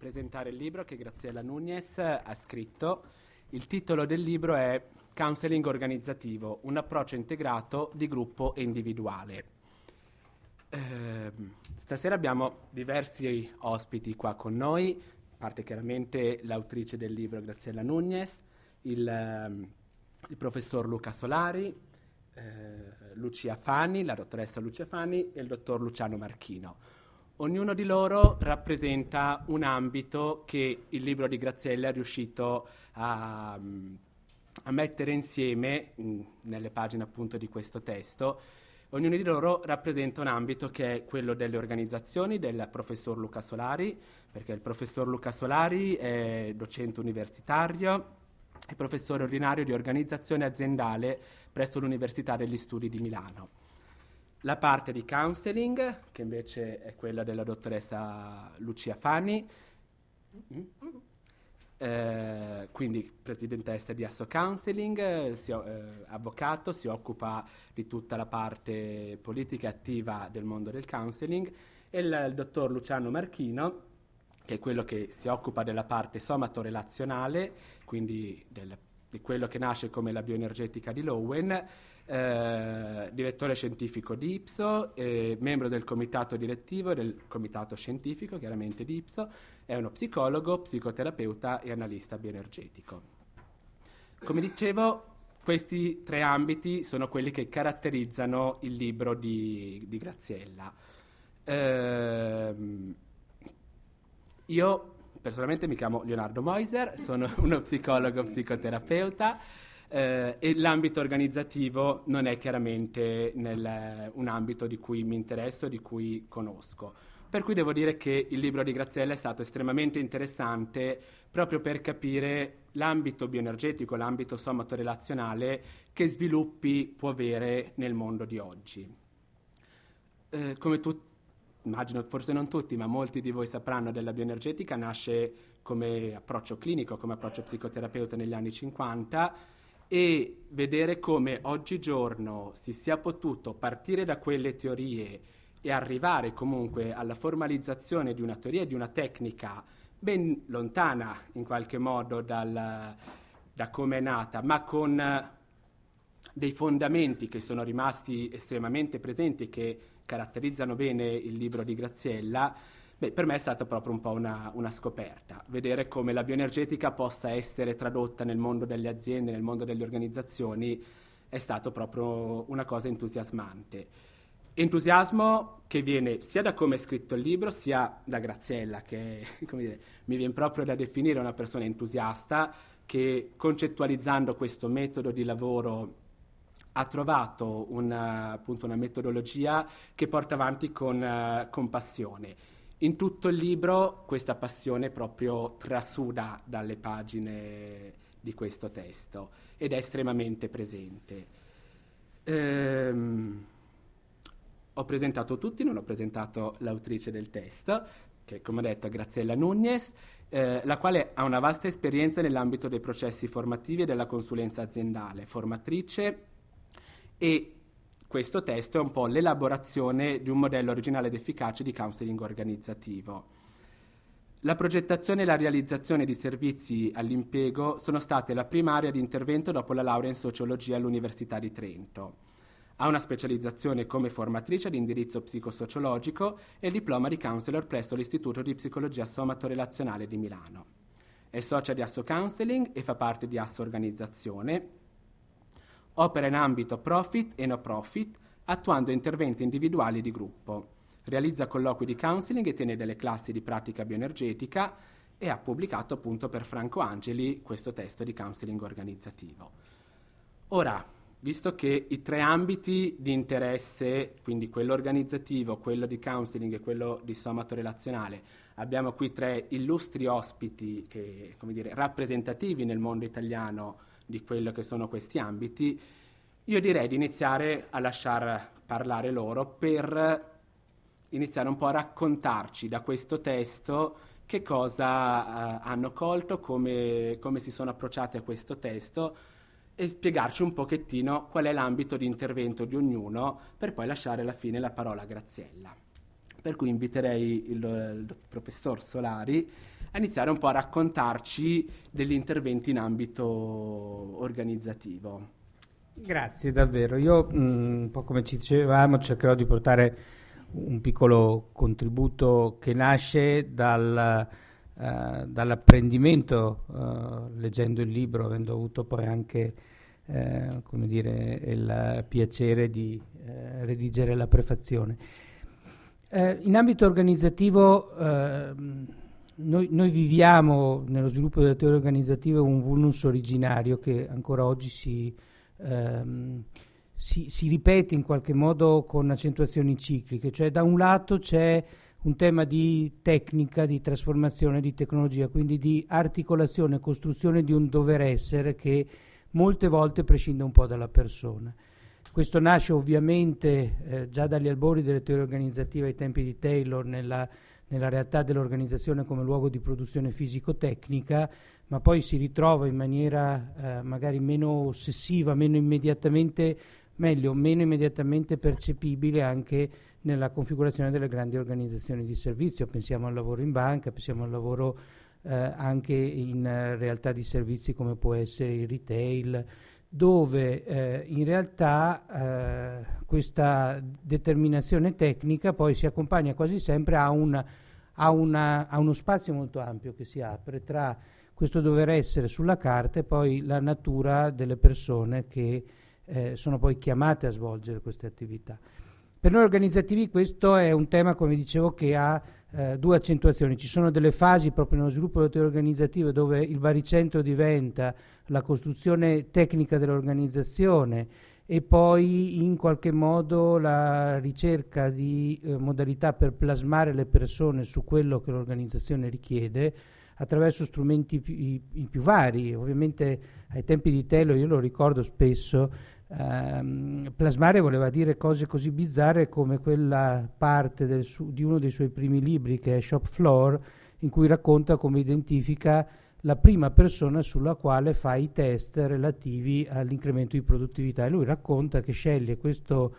presentare il libro che Graziella Núñez ha scritto. Il titolo del libro è Counseling organizzativo, un approccio integrato di gruppo e individuale. Stasera abbiamo diversi ospiti qua con noi, a parte chiaramente l'autrice del libro Graziella Núñez, il professor Luca Solari, Lucia Fani, la dottoressa Lucia Fani e il dottor Luciano Marchino. Ognuno di loro rappresenta un ambito che il libro di Graziella è riuscito a mettere insieme nelle pagine appunto di questo testo. Ognuno di loro rappresenta un ambito che è quello delle organizzazioni del professor Luca Solari, perché il professor Luca Solari è docente universitario e professore ordinario di organizzazione aziendale presso l'Università degli Studi di Milano. La parte di counseling, che invece è quella della dottoressa Lucia Fani, quindi presidentessa di Asso Counseling, avvocato, si occupa di tutta la parte politica attiva del mondo del counseling, e il dottor Luciano Marchino, che è quello che si occupa della parte somatorelazionale, quindi di quello che nasce come la bioenergetica di Lowen, direttore scientifico di IPSO, membro del comitato direttivo e del comitato scientifico, chiaramente di IPSO, è uno psicologo, psicoterapeuta e analista bioenergetico. Come dicevo, questi tre ambiti sono quelli che caratterizzano il libro di Graziella. Io personalmente mi chiamo Leonardo Moiser, sono uno psicologo psicoterapeuta e l'ambito organizzativo non è chiaramente un ambito di cui mi interesso, di cui conosco. Per cui devo dire che il libro di Graziella è stato estremamente interessante proprio per capire l'ambito bioenergetico, l'ambito somatorelazionale che sviluppi può avere nel mondo di oggi. Come tutti, immagino forse non tutti, ma molti di voi sapranno, della bioenergetica nasce come approccio clinico, come approccio psicoterapeuta negli anni 50, e vedere come oggigiorno si sia potuto partire da quelle teorie e arrivare comunque alla formalizzazione di una teoria e di una tecnica ben lontana in qualche modo da come è nata, ma con dei fondamenti che sono rimasti estremamente presenti e che caratterizzano bene il libro di Graziella, per me è stata proprio un po' una scoperta. Vedere come la bioenergetica possa essere tradotta nel mondo delle aziende, nel mondo delle organizzazioni, è stato proprio una cosa entusiasmante. Entusiasmo che viene sia da come è scritto il libro, sia da Graziella, che come dire, mi viene proprio da definire una persona entusiasta, che concettualizzando questo metodo di lavoro ha trovato appunto una metodologia che porta avanti con passione. In tutto il libro questa passione proprio trasuda dalle pagine di questo testo ed è estremamente presente. Ho presentato tutti, non ho presentato l'autrice del testo, che come ho detto è Graziella Núñez, la quale ha una vasta esperienza nell'ambito dei processi formativi e della consulenza aziendale, formatrice, e questo testo è un po' l'elaborazione di un modello originale ed efficace di counseling organizzativo. La progettazione e la realizzazione di servizi all'impiego sono state la prima area di intervento dopo la laurea in sociologia all'Università di Trento. Ha una specializzazione come formatrice di indirizzo psicosociologico e il diploma di counselor presso l'Istituto di Psicologia Somatorelazionale di Milano. È socia di Asso Counseling e fa parte di Asso Organizzazione. Opera in ambito profit e no profit, attuando interventi individuali di gruppo. Realizza colloqui di counseling e tiene delle classi di pratica bioenergetica e ha pubblicato appunto per Franco Angeli questo testo di counseling organizzativo. Ora, visto che i tre ambiti di interesse, quindi quello organizzativo, quello di counseling e quello di somatorelazionale, abbiamo qui tre illustri ospiti che, come dire, rappresentativi nel mondo italiano di quello che sono questi ambiti, io direi di iniziare a lasciar parlare loro per iniziare un po' a raccontarci da questo testo che cosa hanno colto, come si sono approcciati a questo testo e spiegarci un pochettino qual è l'ambito di intervento di ognuno, per poi lasciare alla fine la parola a Graziella. Per cui inviterei il professor Solari a iniziare un po' a raccontarci degli interventi in ambito organizzativo. Grazie davvero. Io, un po' come ci dicevamo, cercherò di portare un piccolo contributo che nasce dall'apprendimento, leggendo il libro, avendo avuto poi anche come dire, il piacere di redigere la prefazione. In ambito organizzativo noi viviamo nello sviluppo delle teorie organizzative un vulnus originario che ancora oggi si ripete in qualche modo con accentuazioni cicliche, cioè da un lato c'è un tema di tecnica, di trasformazione, di tecnologia, quindi di articolazione e costruzione di un dover essere che molte volte prescinde un po' dalla persona. Questo nasce ovviamente già dagli albori delle teorie organizzative ai tempi di Taylor nella realtà dell'organizzazione come luogo di produzione fisico-tecnica, ma poi si ritrova in maniera magari meno ossessiva, meno immediatamente percepibile anche nella configurazione delle grandi organizzazioni di servizio. Pensiamo al lavoro in banca, pensiamo al lavoro anche in realtà di servizi come può essere il retail, dove in realtà questa determinazione tecnica poi si accompagna quasi sempre a uno spazio molto ampio che si apre tra questo dover essere sulla carta e poi la natura delle persone che sono poi chiamate a svolgere queste attività. Per noi organizzativi questo è un tema, come dicevo, che ha due accentuazioni. Ci sono delle fasi proprio nello sviluppo delle teorie organizzative dove il baricentro diventa la costruzione tecnica dell'organizzazione e poi in qualche modo la ricerca di modalità per plasmare le persone su quello che l'organizzazione richiede attraverso strumenti più vari. Ovviamente ai tempi di Taylor, io lo ricordo spesso, plasmare voleva dire cose così bizzarre come quella parte di uno dei suoi primi libri che è Shop Floor, in cui racconta come identifica la prima persona sulla quale fa i test relativi all'incremento di produttività, e lui racconta che sceglie questo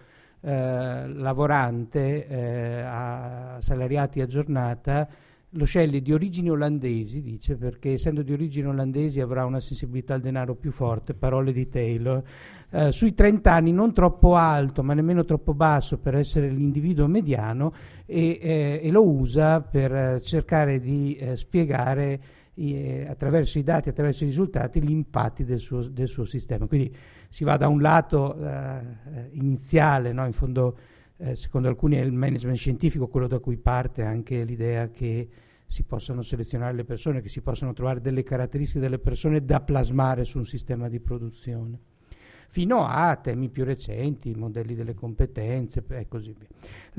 lavorante a salariati a giornata, lo sceglie di origini olandesi, dice, perché essendo di origini olandesi avrà una sensibilità al denaro più forte, parole di Taylor, sui 30 anni, non troppo alto ma nemmeno troppo basso per essere l'individuo mediano, e lo usa per cercare di spiegare attraverso i dati, attraverso i risultati, gli impatti del suo sistema. Quindi si va da un lato iniziale, no? In fondo secondo alcuni è il management scientifico quello da cui parte anche l'idea che si possano selezionare le persone, che si possano trovare delle caratteristiche delle persone da plasmare su un sistema di produzione, fino a temi più recenti, modelli delle competenze e così via.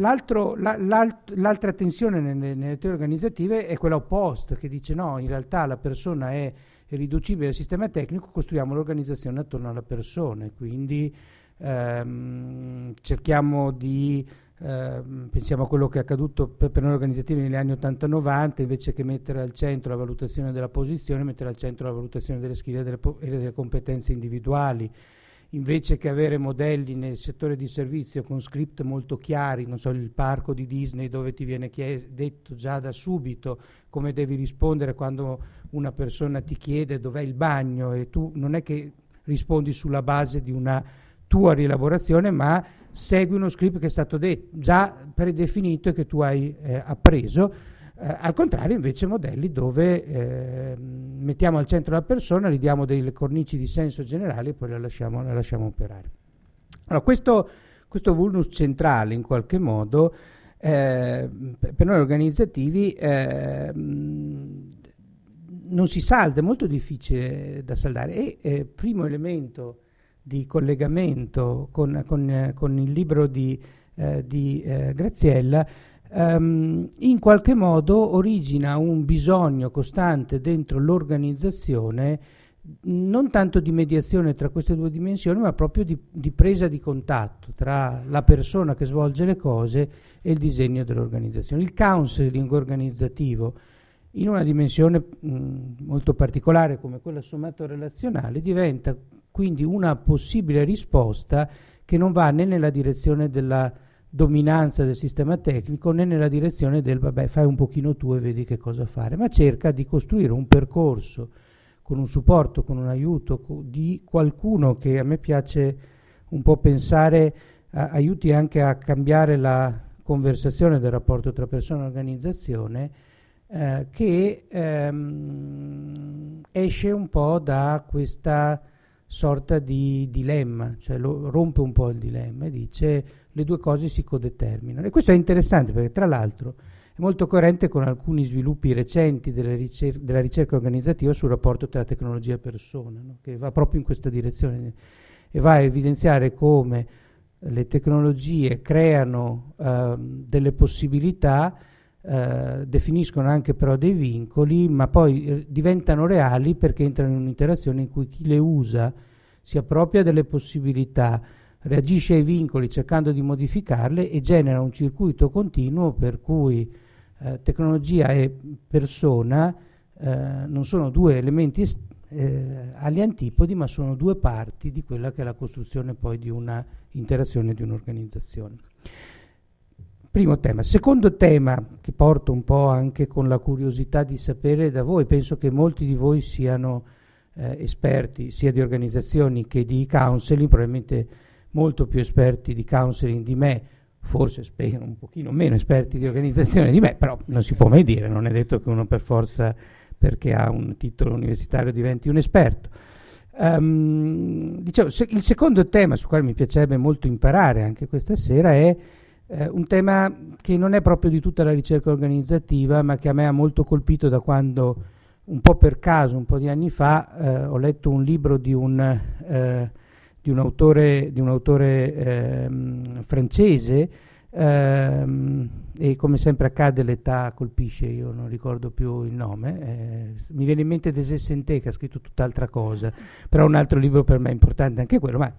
L'altra tensione nelle teorie organizzative è quella opposta, che dice no, in realtà la persona è irriducibile al sistema tecnico, costruiamo l'organizzazione attorno alla persona, quindi cerchiamo di pensiamo a quello che è accaduto per noi organizzativi negli anni 80-90, invece che mettere al centro la valutazione della posizione, mettere al centro la valutazione delle skill e delle competenze individuali, invece che avere modelli nel settore di servizio con script molto chiari, non so, il parco di Disney dove ti viene detto già da subito come devi rispondere quando una persona ti chiede dov'è il bagno, e tu non è che rispondi sulla base di una tua rielaborazione, ma segui uno script che è stato già predefinito e che tu hai appreso. Al contrario, invece, modelli dove mettiamo al centro la persona, gli diamo delle cornici di senso generali e poi la lasciamo operare. Allora, questo vulnus centrale, in qualche modo, per noi organizzativi non si salda, è molto difficile da saldare. E primo elemento di collegamento con il libro di Graziella, in qualche modo origina un bisogno costante dentro l'organizzazione, non tanto di mediazione tra queste due dimensioni, ma proprio di presa di contatto tra la persona che svolge le cose e il disegno dell'organizzazione. Il counseling organizzativo, in una dimensione molto particolare come quella somato-relazionale, diventa quindi una possibile risposta che non va né nella direzione dominanza del sistema tecnico né nella direzione del vabbè, fai un pochino tu e vedi che cosa fare, ma cerca di costruire un percorso con un supporto, con un aiuto di qualcuno che a me piace un po' pensare aiuti anche a cambiare la conversazione del rapporto tra persona e organizzazione, che esce un po' da questa sorta di dilemma, cioè rompe un po' il dilemma e dice le due cose si codeterminano. E questo è interessante perché tra l'altro è molto coerente con alcuni sviluppi recenti della ricerca organizzativa sul rapporto tra tecnologia e persona, no? Che va proprio in questa direzione e va a evidenziare come le tecnologie creano delle possibilità, definiscono anche però dei vincoli, ma poi diventano reali perché entrano in un'interazione in cui chi le usa si appropria delle possibilità, reagisce ai vincoli cercando di modificarle e genera un circuito continuo per cui tecnologia e persona non sono due elementi agli antipodi, ma sono due parti di quella che è la costruzione poi di una interazione di un'organizzazione. Primo tema. Secondo tema, che porto un po' anche con la curiosità di sapere da voi, penso che molti di voi siano esperti sia di organizzazioni che di counseling, probabilmente molto più esperti di counseling di me, forse spero un pochino meno esperti di organizzazione di me, però non si può mai dire, non è detto che uno per forza perché ha un titolo universitario diventi un esperto. Dicevo, il secondo tema sul quale mi piacerebbe molto imparare anche questa sera è un tema che non è proprio di tutta la ricerca organizzativa, ma che a me ha molto colpito da quando, un po' per caso, un po' di anni fa, ho letto un libro di un autore francese, e come sempre accade l'età colpisce, io non ricordo più il nome, mi viene in mente Des Esseintes che ha scritto tutt'altra cosa, però un altro libro per me importante anche quello, ma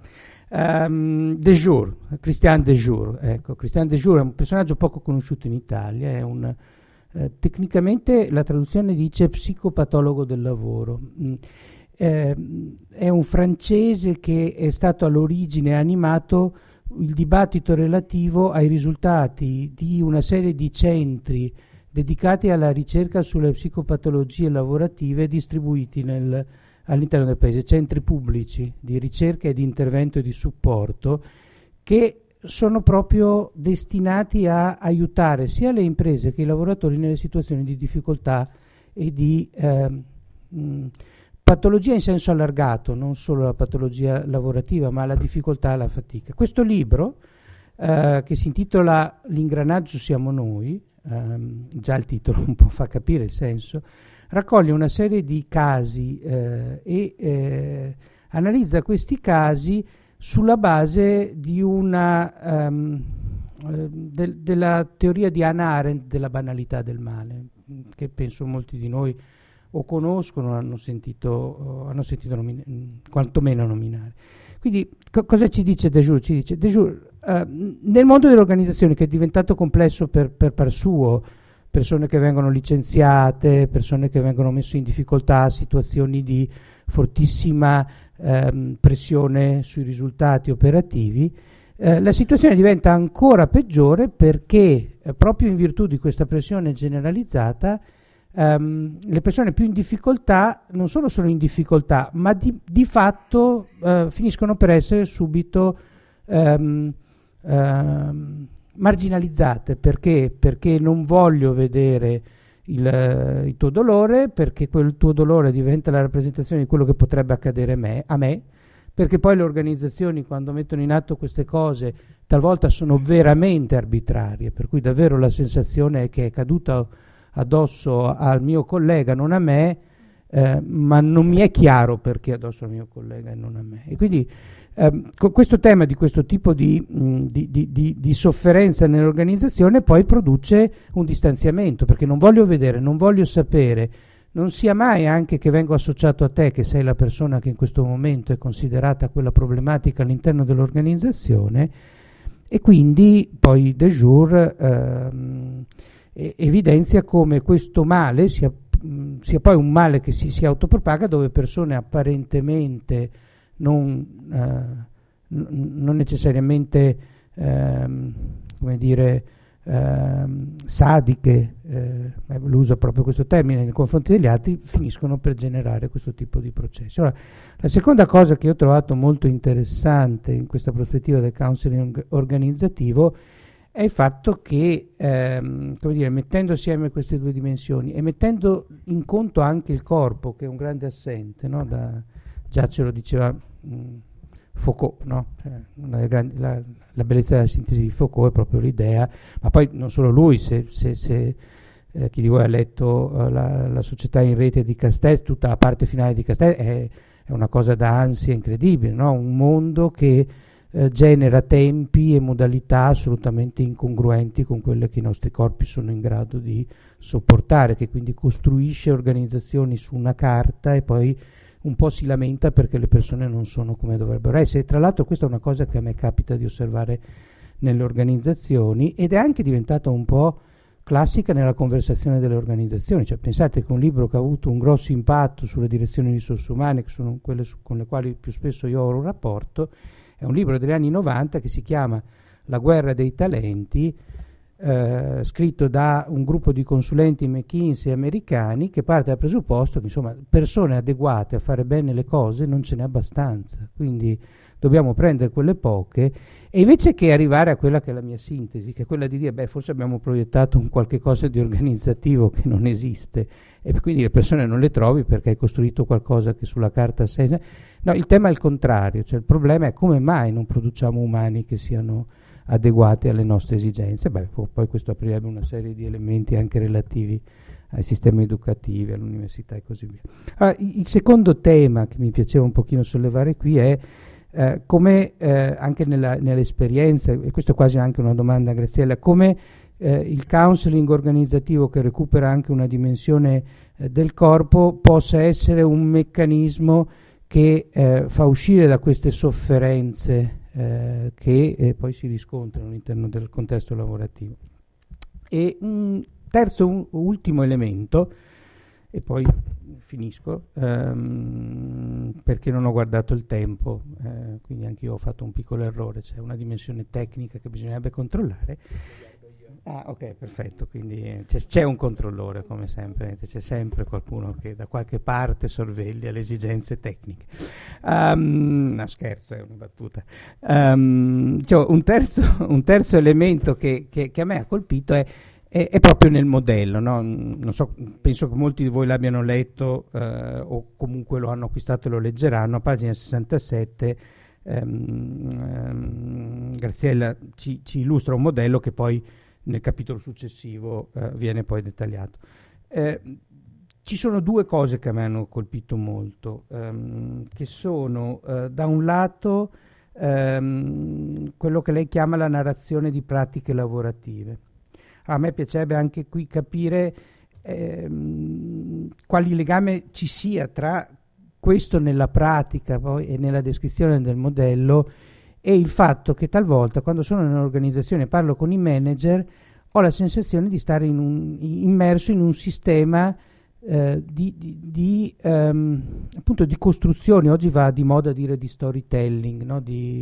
Christian Dejour, ecco, Christian Dejour è un personaggio poco conosciuto in Italia, è tecnicamente la traduzione dice psicopatologo del lavoro. È un francese che è stato all'origine animato il dibattito relativo ai risultati di una serie di centri dedicati alla ricerca sulle psicopatologie lavorative distribuiti all'interno del paese, centri pubblici di ricerca e di intervento e di supporto che sono proprio destinati a aiutare sia le imprese che i lavoratori nelle situazioni di difficoltà e di patologia in senso allargato, non solo la patologia lavorativa, ma la difficoltà e la fatica. Questo libro, che si intitola L'ingranaggio siamo noi, già il titolo un po' fa capire il senso, raccoglie una serie di casi e analizza questi casi sulla base di della teoria di Hannah Arendt della banalità del male, che penso molti di noi o conoscono o hanno sentito quantomeno nominare. Quindi cosa ci dice Dejour? Ci dice Dejour, nel mondo delle organizzazioni, che è diventato complesso per par suo, persone che vengono licenziate, persone che vengono messe in difficoltà, situazioni di fortissima pressione sui risultati operativi, la situazione diventa ancora peggiore perché proprio in virtù di questa pressione generalizzata le persone più in difficoltà non solo sono in difficoltà, ma di fatto finiscono per essere subito marginalizzate. Perché non voglio vedere il tuo dolore, perché quel tuo dolore diventa la rappresentazione di quello che potrebbe accadere a me, perché poi le organizzazioni, quando mettono in atto queste cose, talvolta sono veramente arbitrarie, per cui davvero la sensazione è che è caduta addosso al mio collega, non a me, ma non mi è chiaro perché addosso al mio collega e non a me. E quindi questo tema di questo tipo di sofferenza nell'organizzazione poi produce un distanziamento, perché non voglio vedere, non voglio sapere, non sia mai anche che vengo associato a te, che sei la persona che in questo momento è considerata quella problematica all'interno dell'organizzazione. E quindi poi Dejour evidenzia come questo male sia poi un male che si autopropaga, dove persone apparentemente non necessariamente come dire, sadiche, lo uso proprio questo termine, nei confronti degli altri, finiscono per generare questo tipo di processi. Ora, la seconda cosa che io ho trovato molto interessante in questa prospettiva del counseling organizzativo è il fatto che, come dire, mettendo assieme queste due dimensioni e mettendo in conto anche il corpo, che è un grande assente, no? Già ce lo diceva Foucault, no? La bellezza della sintesi di Foucault è proprio l'idea, ma poi non solo lui, se chi di voi ha letto la società in rete di Castells, tutta la parte finale di Castells è una cosa da ansia incredibile, no? Un mondo che genera tempi e modalità assolutamente incongruenti con quelle che i nostri corpi sono in grado di sopportare, che quindi costruisce organizzazioni su una carta e poi un po' si lamenta perché le persone non sono come dovrebbero essere. Tra l'altro questa è una cosa che a me capita di osservare nelle organizzazioni ed è anche diventata un po' classica nella conversazione delle organizzazioni. Cioè, pensate che un libro che ha avuto un grosso impatto sulle direzioni di risorse umane, che sono quelle con le quali più spesso io ho un rapporto, è un libro degli anni 90 che si chiama La guerra dei talenti, scritto da un gruppo di consulenti McKinsey americani, che parte dal presupposto che insomma persone adeguate a fare bene le cose non ce n'è abbastanza, quindi dobbiamo prendere quelle poche, e invece che arrivare a quella che è la mia sintesi, che è quella di dire beh, forse abbiamo proiettato un qualche cosa di organizzativo che non esiste e quindi le persone non le trovi perché hai costruito qualcosa che sulla carta sei. No, il tema è il contrario, cioè il problema è come mai non produciamo umani che siano adeguati alle nostre esigenze. Beh, poi questo aprirebbe una serie di elementi anche relativi ai sistemi educativi, all'università e così via. Allora, il secondo tema che mi piaceva un pochino sollevare qui è come anche nell'esperienza, e questo è quasi anche una domanda a Graziella, come il counseling organizzativo, che recupera anche una dimensione del corpo, possa essere un meccanismo che fa uscire da queste sofferenze che poi si riscontrano all'interno del contesto lavorativo. E un terzo, ultimo elemento, e poi finisco, perché non ho guardato il tempo, quindi anche io ho fatto un piccolo errore, c'è una dimensione tecnica che bisognerebbe controllare. Ah, ok, perfetto, quindi c'è un controllore come sempre, c'è sempre qualcuno che da qualche parte sorveglia le esigenze tecniche. No, scherzo, è una battuta. Cioè, un terzo elemento che a me ha colpito è proprio nel modello, no? Non so, penso che molti di voi l'abbiano letto o comunque lo hanno acquistato e lo leggeranno. A pagina 67 Graziella ci illustra un modello che poi nel capitolo successivo viene poi dettagliato. Ci sono due cose che a me hanno colpito molto, che sono da un lato quello che lei chiama la narrazione di pratiche lavorative. A me piacerebbe anche qui capire quali legame ci sia tra questo nella pratica poi e nella descrizione del modello e il fatto che talvolta quando sono in un'organizzazione e parlo con i manager ho la sensazione di stare immerso in un sistema appunto di costruzioni. Oggi va di moda dire di storytelling, no?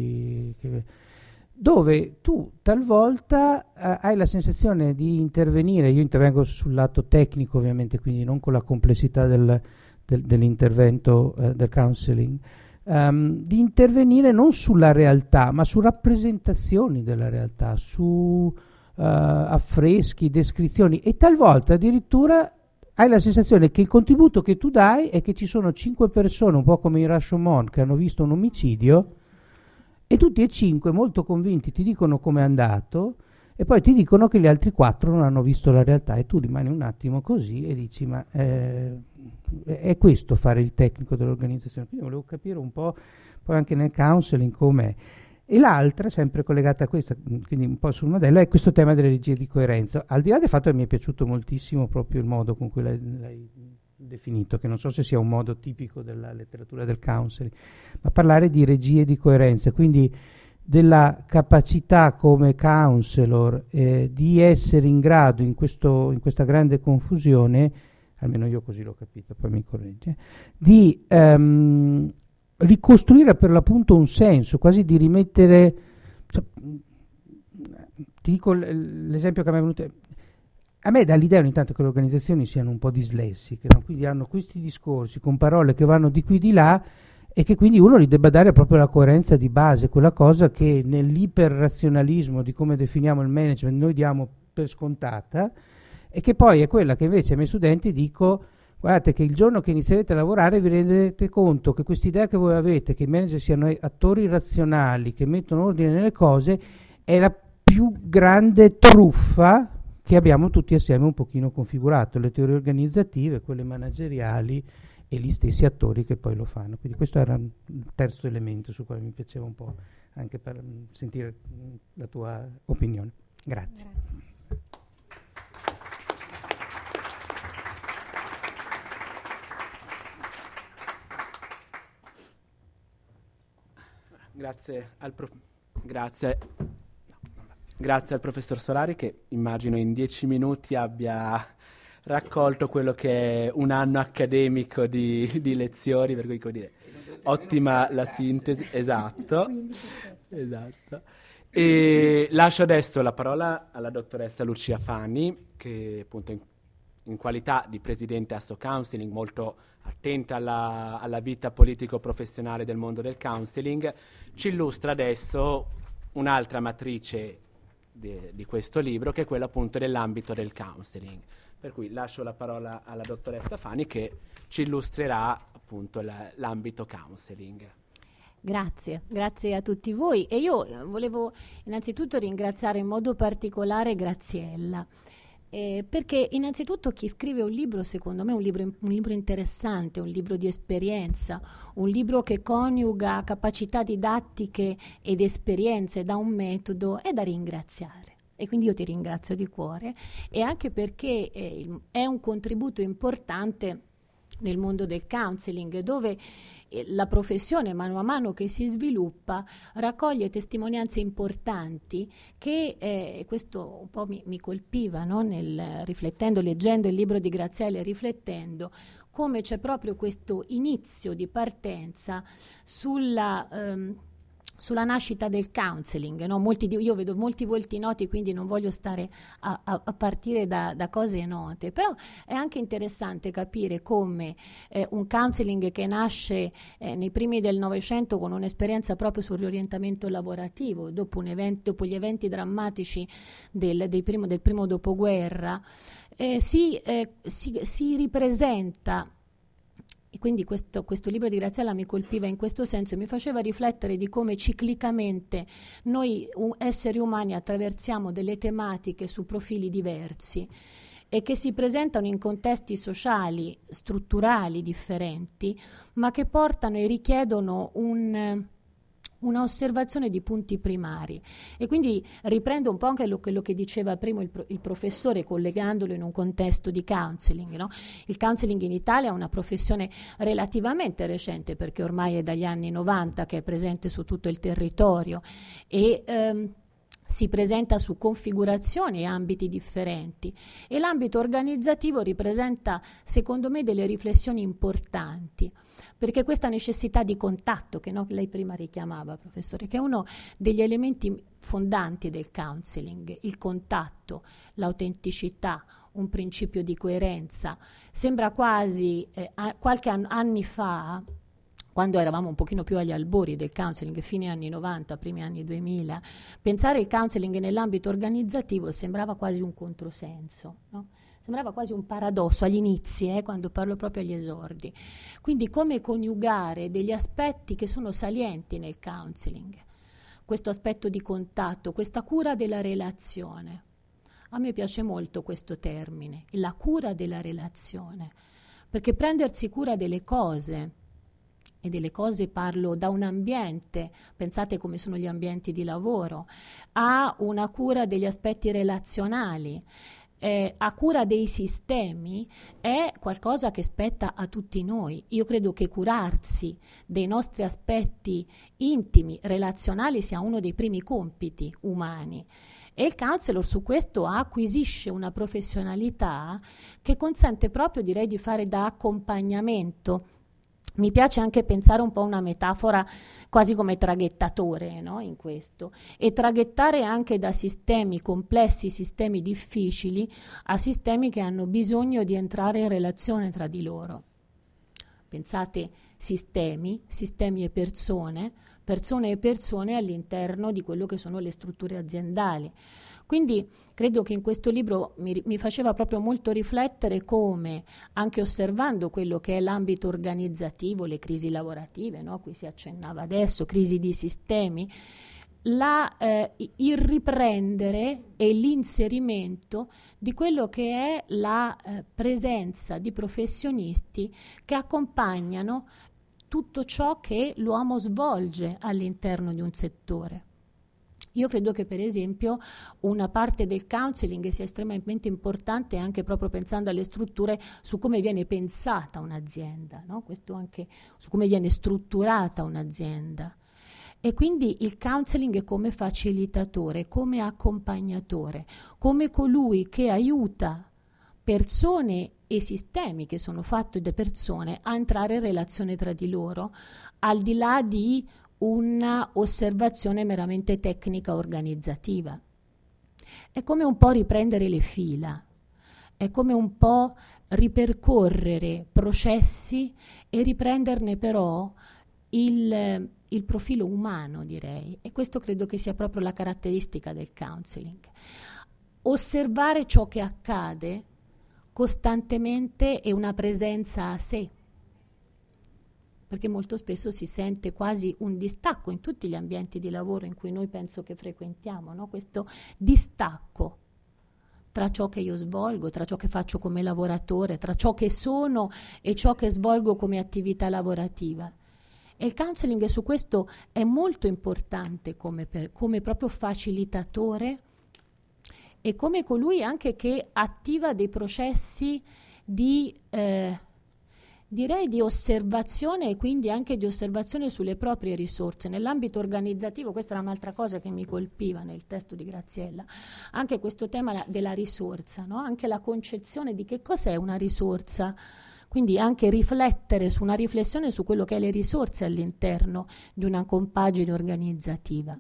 Dove tu talvolta hai la sensazione di intervenire, io intervengo sul lato tecnico ovviamente, quindi non con la complessità dell'intervento del counseling, di intervenire non sulla realtà ma su rappresentazioni della realtà, su affreschi, descrizioni, e talvolta addirittura hai la sensazione che il contributo che tu dai è che ci sono 5 persone, un po' come in Rashomon, che hanno visto un omicidio e tutti e 5 molto convinti ti dicono com'è andato e poi ti dicono che gli altri 4 non hanno visto la realtà e tu rimani un attimo così e dici ma è questo fare il tecnico dell'organizzazione? Quindi volevo capire un po' poi anche nel counseling com'è. E l'altra, sempre collegata a questa, quindi un po' sul modello, è questo tema delle regie di coerenza. Al di là del fatto che mi è piaciuto moltissimo proprio il modo con cui l'hai definito, che non so se sia un modo tipico della letteratura del counseling, ma parlare di regie di coerenza, quindi della capacità come counselor di essere in grado in questa grande confusione, almeno io così l'ho capito, poi mi corregge, di ricostruire per l'appunto un senso, quasi di rimettere, ti dico l'esempio che mi è venuto. A me dà l'idea ogni tanto che le organizzazioni siano un po' dislessiche, no? Quindi hanno questi discorsi con parole che vanno di qui di là e che quindi uno gli debba dare proprio la coerenza di base, quella cosa che nell'iperrazionalismo di come definiamo il management noi diamo per scontata, e che poi è quella che invece ai miei studenti dico: guardate che il giorno che inizierete a lavorare vi rendete conto che quest'idea che voi avete, che i manager siano attori razionali, che mettono ordine nelle cose, è la più grande truffa che abbiamo tutti assieme un pochino configurato, le teorie organizzative, quelle manageriali e gli stessi attori che poi lo fanno. Quindi questo era il terzo elemento su cui mi piaceva un po' anche per sentire la tua opinione. Grazie. Grazie al professor Solari, che immagino in 10 minuti abbia raccolto quello che è un anno accademico di lezioni, per cui, come dire, ottima la sintesi. Esatto. E lascio adesso la parola alla dottoressa Lucia Fanni, che appunto in qualità di presidente Asso Counseling, molto attenta alla vita politico-professionale del mondo del counseling, ci illustra adesso un'altra matrice di questo libro, che è quella appunto dell'ambito del counseling. Per cui lascio la parola alla dottoressa Fanni, che ci illustrerà appunto l'ambito counseling. Grazie a tutti voi, e io volevo innanzitutto ringraziare in modo particolare Graziella, perché innanzitutto chi scrive un libro, secondo me è un libro interessante, un libro di esperienza, un libro che coniuga capacità didattiche ed esperienze da un metodo, è da ringraziare. E quindi io ti ringrazio di cuore, e anche perché è un contributo importante nel mondo del counseling, dove la professione mano a mano che si sviluppa raccoglie testimonianze importanti che questo un po' mi colpiva, no? Riflettendo, leggendo il libro di Graziella e riflettendo come c'è proprio questo inizio di partenza sulla nascita del counseling, no? Io vedo molti volti noti, quindi non voglio stare a partire da cose note, però è anche interessante capire come un counseling che nasce nei primi del Novecento con un'esperienza proprio sul riorientamento lavorativo, dopo gli eventi drammatici del primo dopoguerra, si ripresenta. E quindi questo libro di Graziella mi colpiva in questo senso e mi faceva riflettere di come ciclicamente noi esseri umani attraversiamo delle tematiche su profili diversi e che si presentano in contesti sociali, strutturali differenti, ma che portano e richiedono una osservazione di punti primari. E quindi riprendo un po' anche quello che diceva prima il professore, collegandolo in un contesto di counseling, no? Il counseling in Italia è una professione relativamente recente, perché ormai è dagli anni 90 che è presente su tutto il territorio e si presenta su configurazioni e ambiti differenti, e l'ambito organizzativo ripresenta, secondo me, delle riflessioni importanti, perché questa necessità di contatto che lei prima richiamava, professore, che è uno degli elementi fondanti del counseling, il contatto, l'autenticità, un principio di coerenza. Sembra quasi qualche anni fa, quando eravamo un pochino più agli albori del counseling, fine anni 90, primi anni 2000, pensare il counseling nell'ambito organizzativo sembrava quasi un controsenso, no? Sembrava quasi un paradosso agli inizi, quando parlo proprio agli esordi. Quindi come coniugare degli aspetti che sono salienti nel counseling, questo aspetto di contatto, questa cura della relazione. A me piace molto questo termine, la cura della relazione, perché prendersi cura delle cose, e delle cose parlo da un ambiente, pensate come sono gli ambienti di lavoro, a una cura degli aspetti relazionali, a cura dei sistemi, è qualcosa che spetta a tutti noi. Io credo che curarsi dei nostri aspetti intimi, relazionali, sia uno dei primi compiti umani. E il counselor su questo acquisisce una professionalità che consente proprio, direi, di fare da accompagnamento Mi piace anche pensare un po' una metafora quasi come traghettatore, no? In questo, e traghettare anche da sistemi complessi, sistemi difficili, a sistemi che hanno bisogno di entrare in relazione tra di loro. Pensate sistemi e persone e persone all'interno di quello che sono le strutture aziendali. Quindi credo che in questo libro mi faceva proprio molto riflettere come, anche osservando quello che è l'ambito organizzativo, le crisi lavorative, no? Qui si accennava adesso, crisi di sistemi, il riprendere e l'inserimento di quello che è la presenza di professionisti che accompagnano tutto ciò che l'uomo svolge all'interno di un settore. Io credo che per esempio una parte del counseling sia estremamente importante anche proprio pensando alle strutture su come viene pensata un'azienda, no? Questo anche su come viene strutturata un'azienda. E quindi il counseling è come facilitatore, come accompagnatore, come colui che aiuta persone e sistemi che sono fatti da persone a entrare in relazione tra di loro, al di là di una osservazione meramente tecnica organizzativa. È come un po' riprendere le fila, è come un po' ripercorrere processi e riprenderne però il profilo umano, direi, e questo credo che sia proprio la caratteristica del counseling. Osservare ciò che accade costantemente e una presenza a sé, perché molto spesso si sente quasi un distacco in tutti gli ambienti di lavoro in cui noi penso che frequentiamo, no? Questo distacco tra ciò che io svolgo, tra ciò che faccio come lavoratore, tra ciò che sono e ciò che svolgo come attività lavorativa. E il counseling su questo è molto importante come proprio facilitatore e come colui anche che attiva dei processi di direi di osservazione e quindi anche di osservazione sulle proprie risorse. Nell'ambito organizzativo, questa era un'altra cosa che mi colpiva nel testo di Graziella, anche questo tema della risorsa, no? Anche la concezione di che cos'è una risorsa, quindi anche riflettere su una riflessione su quello che è le risorse all'interno di una compagine organizzativa.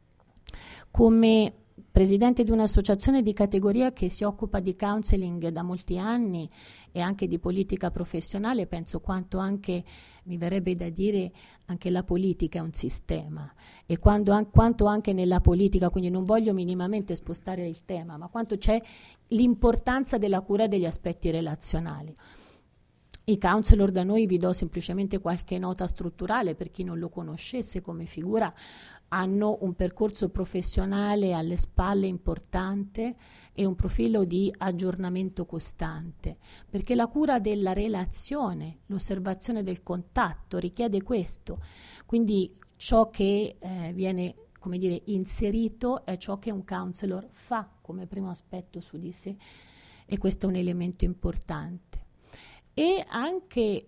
Come presidente di un'associazione di categoria che si occupa di counseling da molti anni e anche di politica professionale, penso quanto anche, mi verrebbe da dire, anche la politica è un sistema e quanto anche nella politica, quindi non voglio minimamente spostare il tema, ma quanto c'è l'importanza della cura degli aspetti relazionali. I counselor da noi, vi do semplicemente qualche nota strutturale per chi non lo conoscesse come figura, hanno un percorso professionale alle spalle importante e un profilo di aggiornamento costante, perché la cura della relazione, l'osservazione del contatto richiede questo, quindi ciò che viene, come dire, inserito è ciò che un counselor fa come primo aspetto su di sé e questo è un elemento importante. E anche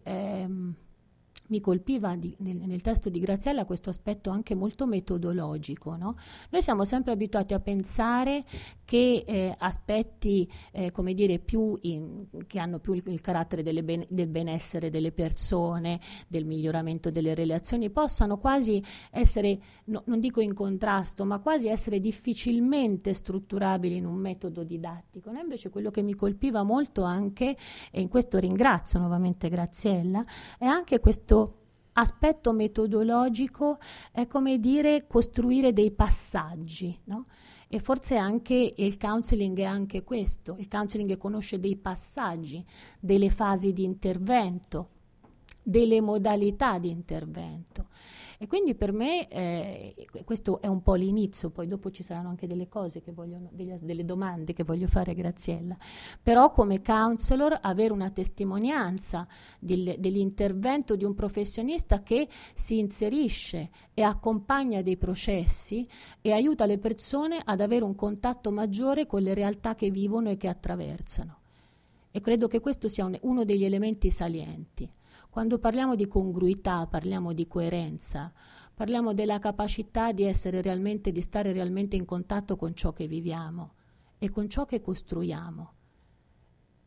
mi colpiva nel testo di Graziella questo aspetto anche molto metodologico, no? Noi siamo sempre abituati a pensare che aspetti come dire che hanno più il carattere del benessere delle persone, del miglioramento delle relazioni, possano quasi essere, non dico in contrasto, ma quasi essere difficilmente strutturabili in un metodo didattico, no? Invece quello che mi colpiva molto anche, e in questo ringrazio nuovamente Graziella, è anche questo aspetto metodologico, è come dire costruire dei passaggi, no? E forse anche il counseling è anche questo, il counseling conosce dei passaggi, delle fasi di intervento, delle modalità di intervento. E quindi per me questo è un po' l'inizio, poi dopo ci saranno anche delle cose che delle domande che voglio fare a Graziella. Però come counselor avere una testimonianza dell'intervento di un professionista che si inserisce e accompagna dei processi e aiuta le persone ad avere un contatto maggiore con le realtà che vivono e che attraversano. E credo che questo sia uno degli elementi salienti. Quando parliamo di congruità, parliamo di coerenza, parliamo della capacità di stare realmente in contatto con ciò che viviamo e con ciò che costruiamo.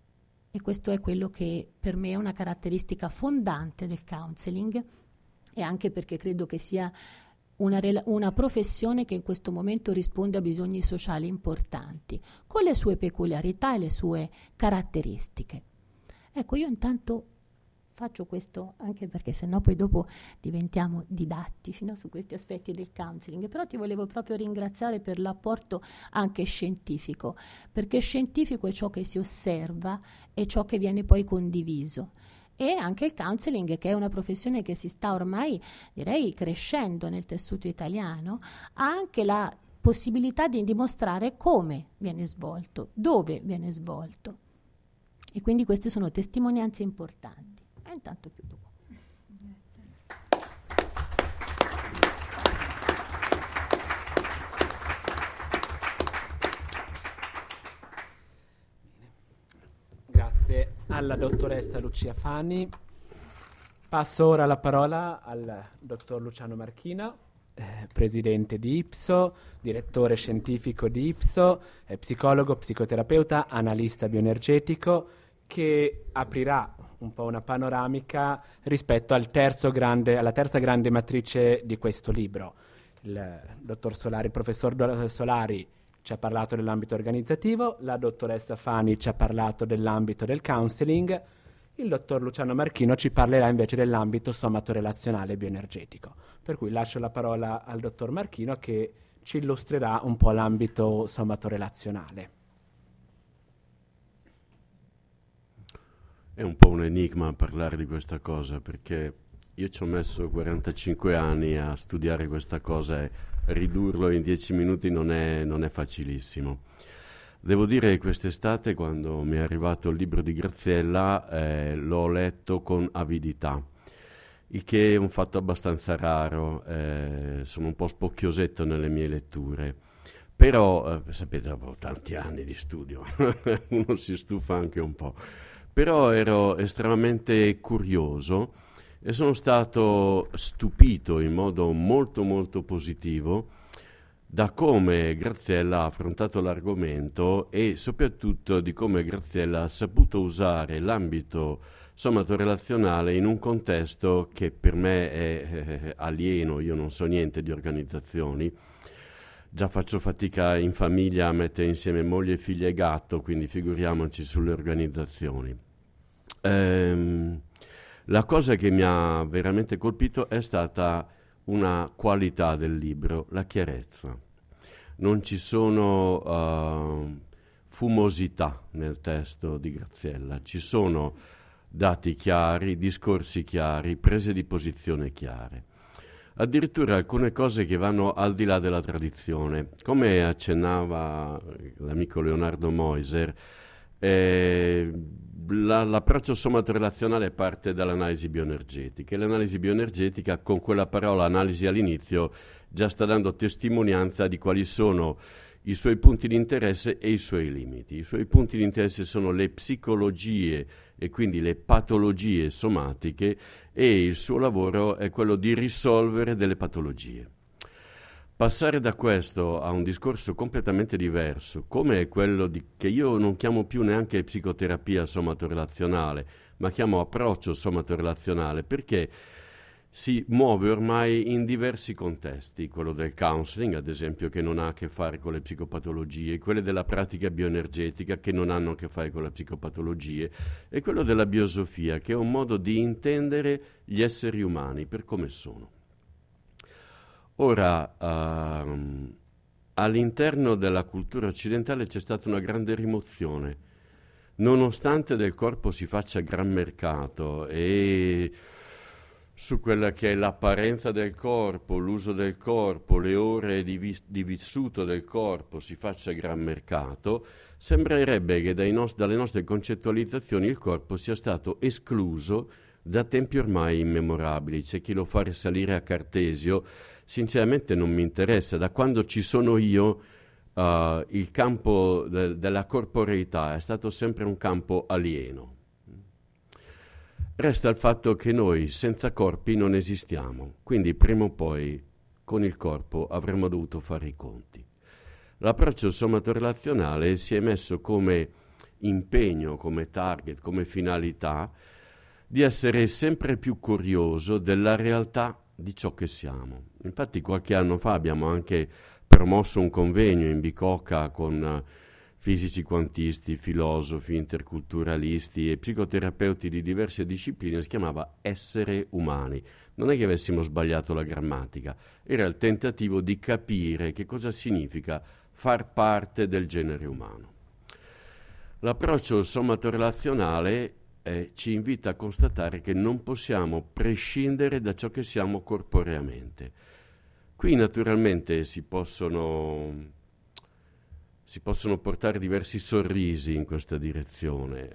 E questo è quello che per me è una caratteristica fondante del counseling, e anche perché credo che sia una professione che in questo momento risponde a bisogni sociali importanti, con le sue peculiarità e le sue caratteristiche. Ecco, io intanto faccio questo anche perché sennò poi dopo diventiamo didattici, no, su questi aspetti del counseling, però ti volevo proprio ringraziare per l'apporto anche scientifico, perché scientifico è ciò che si osserva e ciò che viene poi condiviso. E anche il counseling, che è una professione che si sta ormai, direi, crescendo nel tessuto italiano, ha anche la possibilità di dimostrare come viene svolto, dove viene svolto. E quindi queste sono testimonianze importanti. E intanto chiudo qua. Grazie alla dottoressa Lucia Fanni. Passo ora la parola al dottor Luciano Marchino, presidente di IPSO, direttore scientifico di IPSO, psicologo, psicoterapeuta, analista bioenergetico, che aprirà un po' una panoramica rispetto alla terza grande matrice di questo libro. Il professor Solari ci ha parlato dell'ambito organizzativo, la dottoressa Fani ci ha parlato dell'ambito del counseling, il dottor Luciano Marchino ci parlerà invece dell'ambito somatorelazionale bioenergetico. Per cui lascio la parola al dottor Marchino che ci illustrerà un po' l'ambito somatorelazionale. È un po' un enigma parlare di questa cosa, perché io ci ho messo 45 anni a studiare questa cosa e ridurlo in 10 minuti non è facilissimo. Devo dire che quest'estate, quando mi è arrivato il libro di Graziella, l'ho letto con avidità, il che è un fatto abbastanza raro. Sono un po' spocchiosetto nelle mie letture, però sapete, dopo tanti anni di studio uno si stufa anche un po'. Però ero estremamente curioso e sono stato stupito in modo molto molto positivo da come Graziella ha affrontato l'argomento e soprattutto di come Graziella ha saputo usare l'ambito somatorelazionale in un contesto che per me è alieno. Io non so niente di organizzazioni, già faccio fatica in famiglia a mettere insieme moglie, figlia e gatto, quindi figuriamoci sulle organizzazioni. La cosa che mi ha veramente colpito è stata una qualità del libro, la chiarezza. Non ci sono fumosità nel testo di Graziella, ci sono dati chiari, discorsi chiari, prese di posizione chiare. Addirittura alcune cose che vanno al di là della tradizione. Come accennava l'amico Leonardo Moiser, l'approccio somatorelazionale parte dall'analisi bioenergetica e l'analisi bioenergetica, con quella parola analisi all'inizio, già sta dando testimonianza di quali sono i suoi punti di interesse e i suoi limiti. I suoi punti di interesse sono le psicologie e quindi le patologie somatiche, e il suo lavoro è quello di risolvere delle patologie. Passare da questo a un discorso completamente diverso, come è quello che io non chiamo più neanche psicoterapia somatorelazionale, ma chiamo approccio somatorelazionale, perché si muove ormai in diversi contesti, quello del counseling, ad esempio, che non ha a che fare con le psicopatologie, quelle della pratica bioenergetica, che non hanno a che fare con le psicopatologie, e quello della biosofia, che è un modo di intendere gli esseri umani per come sono. Ora, all'interno della cultura occidentale c'è stata una grande rimozione. Nonostante del corpo si faccia gran mercato e su quella che è l'apparenza del corpo, l'uso del corpo, le ore di vissuto del corpo si faccia gran mercato, sembrerebbe che dalle nostre concettualizzazioni il corpo sia stato escluso da tempi ormai immemorabili. C'è chi lo fa risalire a Cartesio. Sinceramente non mi interessa. Da quando ci sono io, il campo della corporeità è stato sempre un campo alieno. Resta il fatto che noi senza corpi non esistiamo, quindi prima o poi con il corpo avremmo dovuto fare i conti. L'approccio somatorelazionale si è messo come impegno, come target, come finalità, di essere sempre più curioso della realtà di ciò che siamo. Infatti qualche anno fa abbiamo anche promosso un convegno in Bicocca con fisici quantisti, filosofi, interculturalisti e psicoterapeuti di diverse discipline, si chiamava Essere umani. Non è che avessimo sbagliato la grammatica, era il tentativo di capire che cosa significa far parte del genere umano. L'approccio somatorelazionale ci invita a constatare che non possiamo prescindere da ciò che siamo corporeamente. Qui naturalmente si possono portare diversi sorrisi in questa direzione,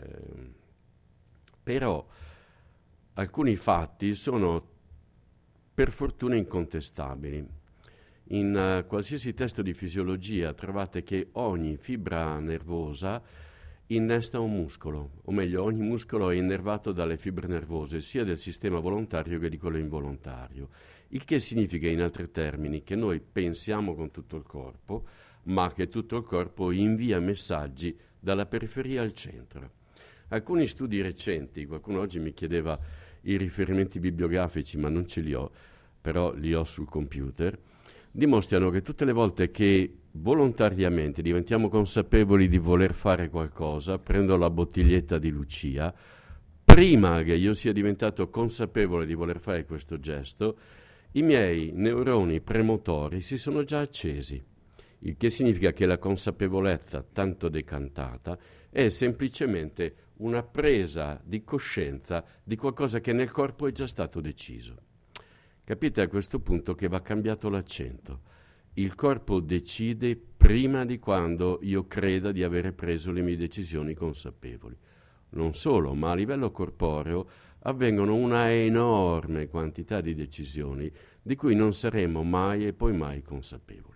però alcuni fatti sono per fortuna incontestabili. In qualsiasi testo di fisiologia trovate che ogni fibra nervosa innesta un muscolo, o meglio, ogni muscolo è innervato dalle fibre nervose, sia del sistema volontario che di quello involontario. Il che significa, in altri termini, che noi pensiamo con tutto il corpo, ma che tutto il corpo invia messaggi dalla periferia al centro. Alcuni studi recenti, qualcuno oggi mi chiedeva i riferimenti bibliografici, ma non ce li ho, però li ho sul computer, dimostrano che tutte le volte che volontariamente diventiamo consapevoli di voler fare qualcosa, prendo la bottiglietta di Lucia, prima che io sia diventato consapevole di voler fare questo gesto, i miei neuroni premotori si sono già accesi, il che significa che la consapevolezza tanto decantata è semplicemente una presa di coscienza di qualcosa che nel corpo è già stato deciso. Capite a questo punto che va cambiato l'accento. Il corpo decide prima di quando io creda di avere preso le mie decisioni consapevoli. Non solo, ma a livello corporeo avvengono una enorme quantità di decisioni di cui non saremo mai e poi mai consapevoli.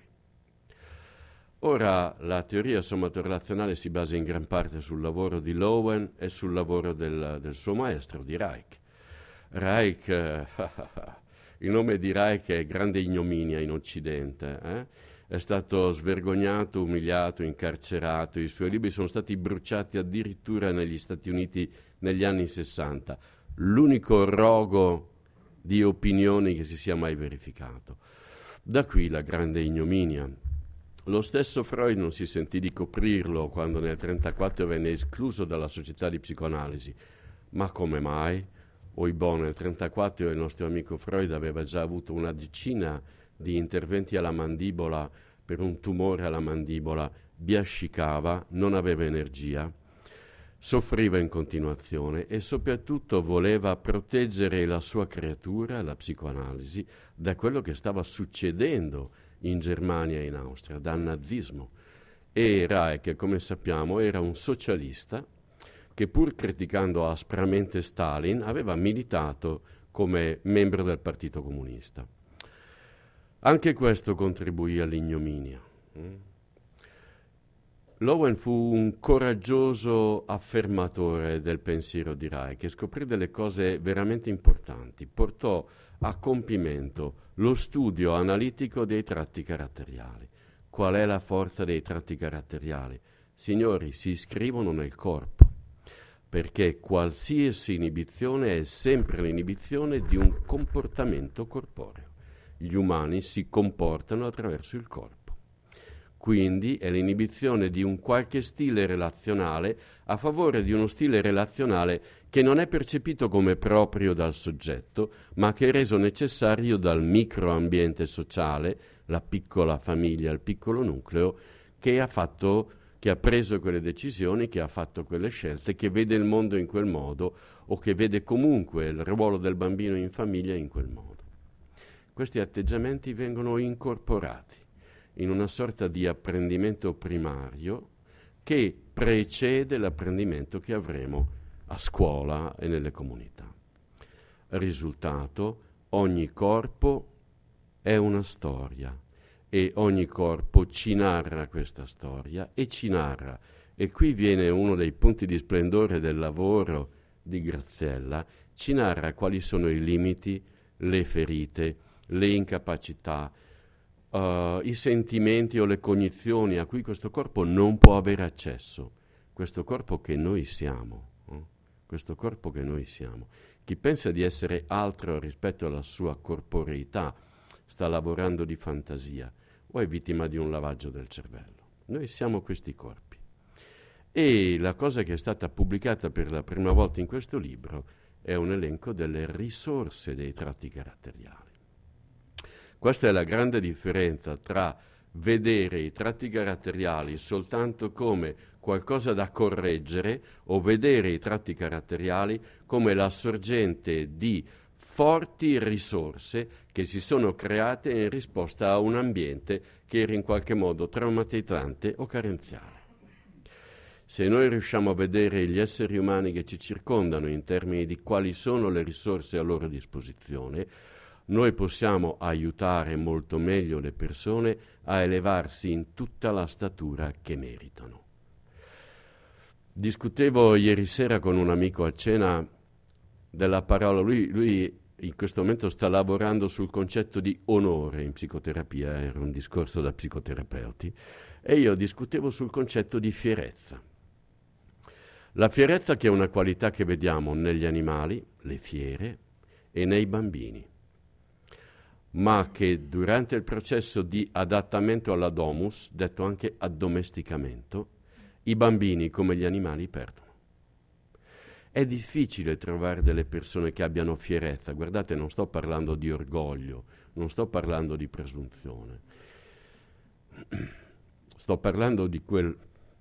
Ora, la teoria somatorelazionale si basa in gran parte sul lavoro di Lowen e sul lavoro del suo maestro, di Reich. Reich, il nome di Reich è grande ignominia in Occidente, È stato svergognato, umiliato, incarcerato, i suoi libri sono stati bruciati addirittura negli Stati Uniti negli anni 60, l'unico rogo di opinioni che si sia mai verificato. Da qui la grande ignominia. Lo stesso Freud non si sentì di coprirlo quando nel 1934 venne escluso dalla società di psicoanalisi. Ma come mai? Oibò, nel 1934 il nostro amico Freud aveva già avuto una decina di interventi alla mandibola per un tumore alla mandibola, biascicava, non aveva energia, soffriva in continuazione e soprattutto voleva proteggere la sua creatura, la psicoanalisi, da quello che stava succedendo in Germania e in Austria, dal nazismo. E Reich, come sappiamo, era un socialista che, pur criticando aspramente Stalin, aveva militato come membro del Partito Comunista. Anche questo contribuì all'ignominia. Lowen fu un coraggioso affermatore del pensiero di Reich e scoprì delle cose veramente importanti. Portò a compimento lo studio analitico dei tratti caratteriali. Qual è la forza dei tratti caratteriali? Signori, si iscrivono nel corpo, perché qualsiasi inibizione è sempre l'inibizione di un comportamento corporeo. Gli umani si comportano attraverso il corpo. Quindi è l'inibizione di un qualche stile relazionale a favore di uno stile relazionale che non è percepito come proprio dal soggetto, ma che è reso necessario dal microambiente sociale, la piccola famiglia, il piccolo nucleo, che ha preso quelle decisioni, che ha fatto quelle scelte, che vede il mondo in quel modo o che vede comunque il ruolo del bambino in famiglia in quel modo. Questi atteggiamenti vengono incorporati in una sorta di apprendimento primario che precede l'apprendimento che avremo a scuola e nelle comunità. Risultato: ogni corpo è una storia e ogni corpo ci narra questa storia e ci narra. E qui viene uno dei punti di splendore del lavoro di Graziella, ci narra quali sono i limiti, le ferite, le incapacità, i sentimenti o le cognizioni a cui questo corpo non può avere accesso. questo corpo che noi siamo, questo corpo che noi siamo. Chi pensa di essere altro rispetto alla sua corporeità sta lavorando di fantasia o è vittima di un lavaggio del cervello. Noi siamo questi corpi. E la cosa che è stata pubblicata per la prima volta in questo libro è un elenco delle risorse dei tratti caratteriali. Questa è la grande differenza tra vedere i tratti caratteriali soltanto come qualcosa da correggere o vedere i tratti caratteriali come la sorgente di forti risorse che si sono create in risposta a un ambiente che era in qualche modo traumatizzante o carenziale. Se noi riusciamo a vedere gli esseri umani che ci circondano in termini di quali sono le risorse a loro disposizione, noi possiamo aiutare molto meglio le persone a elevarsi in tutta la statura che meritano. Discutevo ieri sera con un amico a cena della parola, lui in questo momento sta lavorando sul concetto di onore in psicoterapia, era un discorso da psicoterapeuti, e io discutevo sul concetto di fierezza. La fierezza che è una qualità che vediamo negli animali, le fiere, e nei bambini, ma che durante il processo di adattamento alla domus, detto anche addomesticamento, i bambini come gli animali perdono. È difficile trovare delle persone che abbiano fierezza. Guardate, non sto parlando di orgoglio, non sto parlando di presunzione. Sto parlando di quel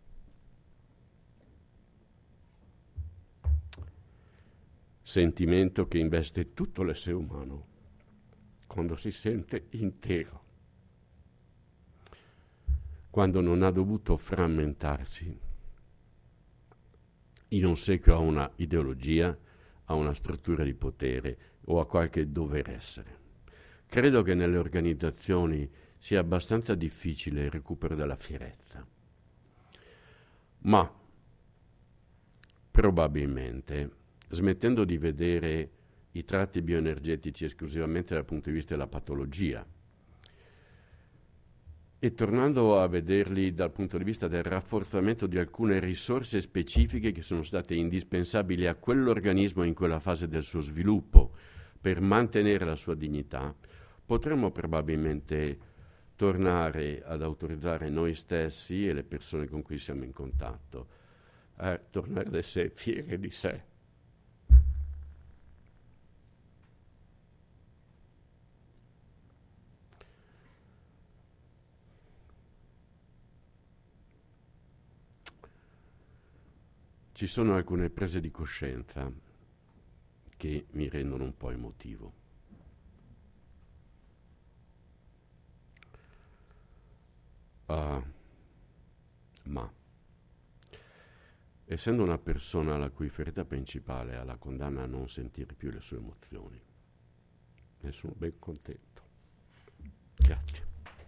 sentimento che investe tutto l'essere umano quando si sente intero, quando non ha dovuto frammentarsi in ossequio a una ideologia, a una struttura di potere o a qualche dover essere. Credo che nelle organizzazioni sia abbastanza difficile il recupero della fierezza, ma probabilmente smettendo di vedere i tratti bioenergetici esclusivamente dal punto di vista della patologia e tornando a vederli dal punto di vista del rafforzamento di alcune risorse specifiche che sono state indispensabili a quell'organismo in quella fase del suo sviluppo per mantenere la sua dignità, potremmo probabilmente tornare ad autorizzare noi stessi e le persone con cui siamo in contatto a tornare ad essere fieri di sé. Ci sono alcune prese di coscienza che mi rendono un po' emotivo. Ma essendo una persona la cui ferita principale è la condanna a non sentire più le sue emozioni, ne sono ben contento. Grazie.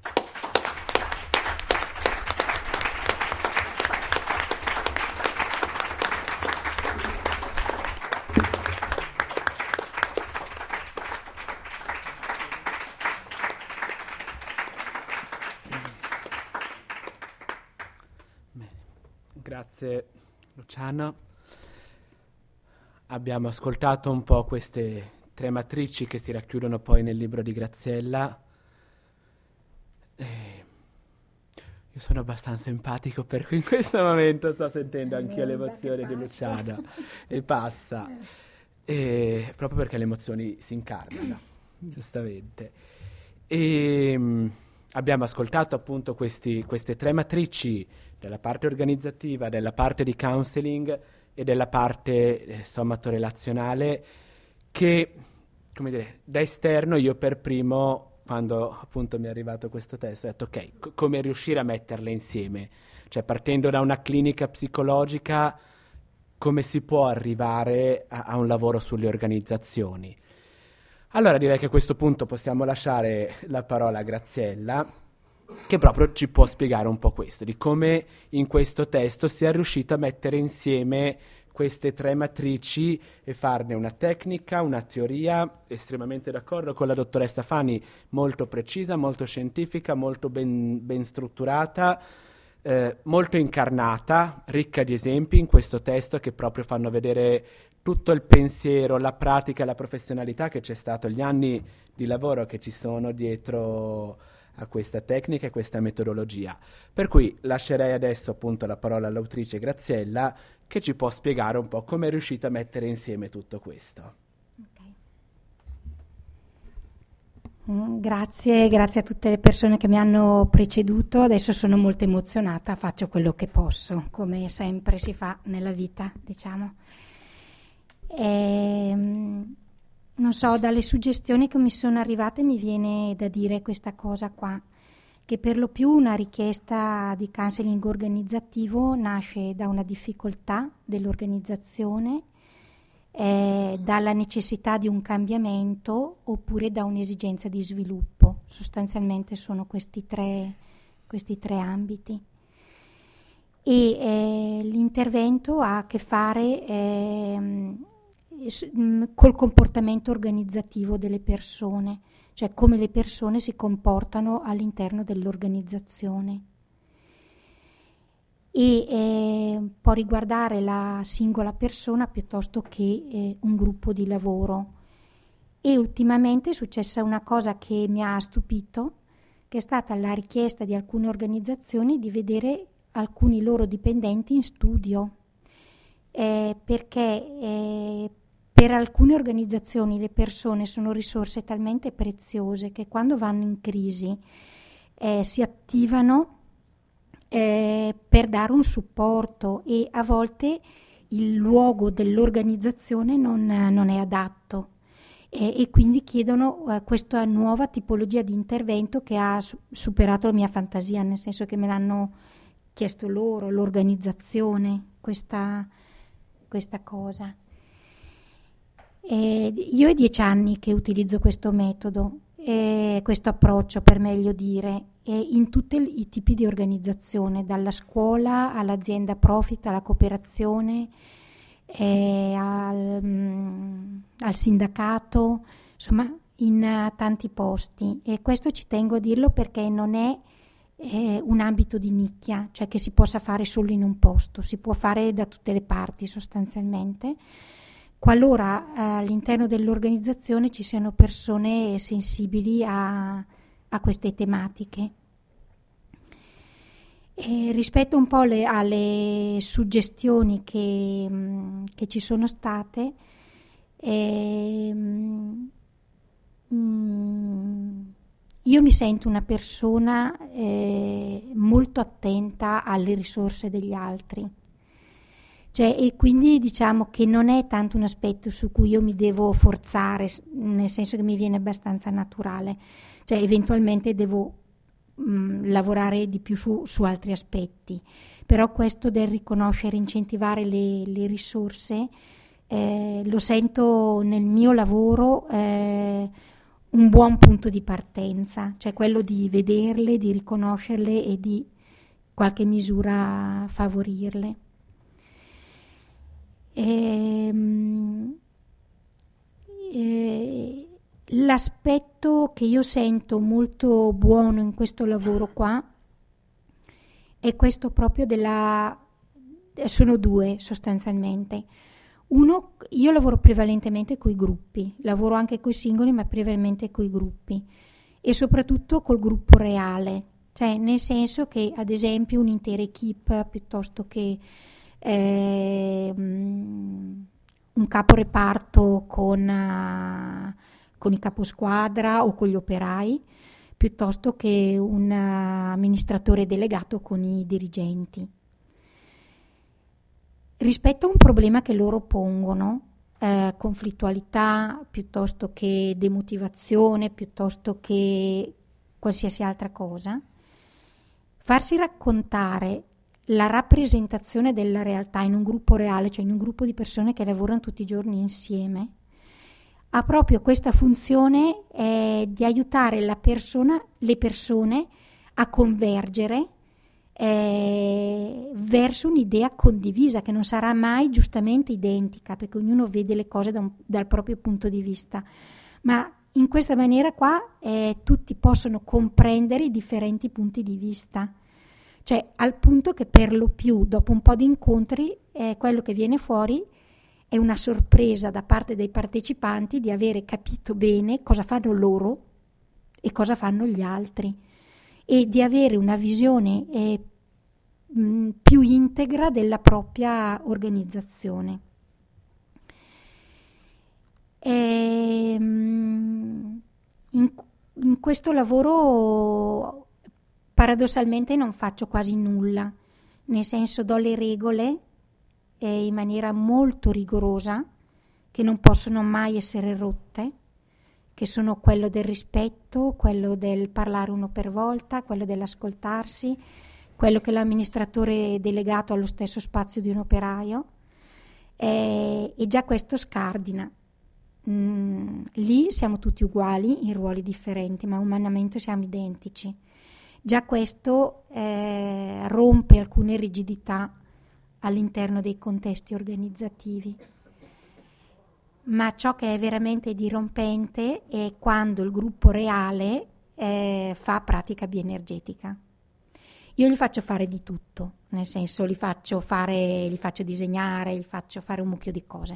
Grazie Luciano. Abbiamo ascoltato un po' queste 3 matrici che si racchiudono poi nel libro di Graziella. Io sono abbastanza empatico, per cui in questo momento sto sentendo anch'io l'emozione di Luciano e passa. Proprio perché le emozioni si incarnano, giustamente. Abbiamo ascoltato appunto queste 3 matrici della parte organizzativa, della parte di counseling e della parte somato-relazionale che, come dire, da esterno io per primo, quando appunto mi è arrivato questo testo, ho detto ok, come riuscire a metterle insieme? Cioè partendo da una clinica psicologica, come si può arrivare a un lavoro sulle organizzazioni? Allora direi che a questo punto possiamo lasciare la parola a Graziella, che proprio ci può spiegare un po' questo, di come in questo testo sia riuscito a mettere insieme queste 3 matrici e farne una tecnica, una teoria, estremamente d'accordo con la dottoressa Fani, molto precisa, molto scientifica, molto ben strutturata, molto incarnata, ricca di esempi in questo testo che proprio fanno vedere tutto il pensiero, la pratica e la professionalità che c'è stato, gli anni di lavoro che ci sono dietro a questa tecnica e questa metodologia. Per cui lascerei adesso appunto la parola all'autrice Graziella, che ci può spiegare un po' come è riuscita a mettere insieme tutto questo. Grazie a tutte le persone che mi hanno preceduto. Adesso sono molto emozionata, faccio quello che posso, come sempre si fa nella vita, diciamo. Non so, dalle suggestioni che mi sono arrivate mi viene da dire questa cosa qua, che per lo più una richiesta di counseling organizzativo nasce da una difficoltà dell'organizzazione, dalla necessità di un cambiamento oppure da un'esigenza di sviluppo. Sostanzialmente sono questi tre ambiti. E l'intervento ha a che fare col comportamento organizzativo delle persone, cioè come le persone si comportano all'interno dell'organizzazione. E può riguardare la singola persona piuttosto che un gruppo di lavoro. E ultimamente è successa una cosa che mi ha stupito, che è stata la richiesta di alcune organizzazioni di vedere alcuni loro dipendenti in studio, perché per alcune organizzazioni le persone sono risorse talmente preziose che quando vanno in crisi si attivano per dare un supporto, e a volte il luogo dell'organizzazione non è adatto, e quindi chiedono questa nuova tipologia di intervento che ha superato la mia fantasia, nel senso che me l'hanno chiesto loro, l'organizzazione, questa cosa. Io è 10 anni che utilizzo questo metodo, questo approccio per meglio dire, in tutti i tipi di organizzazione, dalla scuola all'azienda profit, alla cooperazione, al sindacato, insomma in tanti posti. E questo ci tengo a dirlo perché non è un ambito di nicchia, cioè che si possa fare solo in un posto, si può fare da tutte le parti sostanzialmente, qualora all'interno dell'organizzazione ci siano persone sensibili a queste tematiche. Rispetto un po' alle suggestioni che ci sono state, io mi sento una persona molto attenta alle risorse degli altri. Cioè, e quindi diciamo che non è tanto un aspetto su cui io mi devo forzare, nel senso che mi viene abbastanza naturale. Cioè, eventualmente devo lavorare di più su altri aspetti. Però questo del riconoscere, incentivare le risorse, lo sento nel mio lavoro un buon punto di partenza, cioè quello di vederle, di riconoscerle e di qualche misura favorirle. L'aspetto che io sento molto buono in questo lavoro qua è questo proprio sono due sostanzialmente. Uno, io lavoro prevalentemente coi gruppi, lavoro anche coi singoli, ma prevalentemente coi gruppi, e soprattutto col gruppo reale, cioè nel senso che ad esempio un'intera equipe piuttosto che un caporeparto con i caposquadra o con gli operai, piuttosto che un amministratore delegato con i dirigenti. Rispetto a un problema che loro pongono, conflittualità, piuttosto che demotivazione, piuttosto che qualsiasi altra cosa, farsi raccontare la rappresentazione della realtà in un gruppo reale, cioè in un gruppo di persone che lavorano tutti i giorni insieme, ha proprio questa funzione di aiutare le persone a convergere verso un'idea condivisa che non sarà mai giustamente identica, perché ognuno vede le cose dal proprio punto di vista, ma in questa maniera qua tutti possono comprendere i differenti punti di vista. Cioè, al punto che per lo più, dopo un po' di incontri, quello che viene fuori è una sorpresa da parte dei partecipanti di avere capito bene cosa fanno loro e cosa fanno gli altri, e di avere una visione più integra della propria organizzazione. In questo lavoro paradossalmente non faccio quasi nulla, nel senso do le regole in maniera molto rigorosa, che non possono mai essere rotte, che sono quello del rispetto, quello del parlare uno per volta, quello dell'ascoltarsi, quello che l'amministratore delegato ha lo stesso spazio di un operaio, e già questo scardina. Lì siamo tutti uguali in ruoli differenti, ma umanamente siamo identici. Già questo rompe alcune rigidità all'interno dei contesti organizzativi. Ma ciò che è veramente dirompente è quando il gruppo reale fa pratica bioenergetica. Io gli faccio fare di tutto, nel senso gli faccio disegnare, gli faccio fare un mucchio di cose.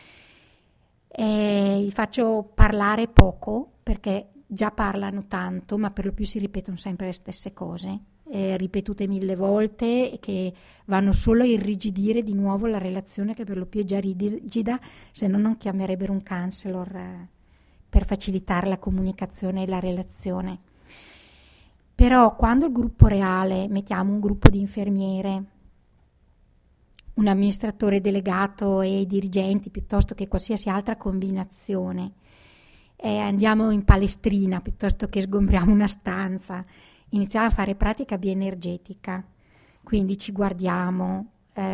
Gli faccio parlare poco, perché già parlano tanto, ma per lo più si ripetono sempre le stesse cose, ripetute 1000 volte, e che vanno solo a irrigidire di nuovo la relazione, che per lo più è già rigida, se no non chiamerebbero un counselor per facilitare la comunicazione e la relazione. Però quando il gruppo reale, mettiamo un gruppo di infermiere, un amministratore delegato e i dirigenti, piuttosto che qualsiasi altra combinazione, andiamo in palestrina piuttosto che sgombriamo una stanza, iniziamo a fare pratica bioenergetica, quindi ci guardiamo,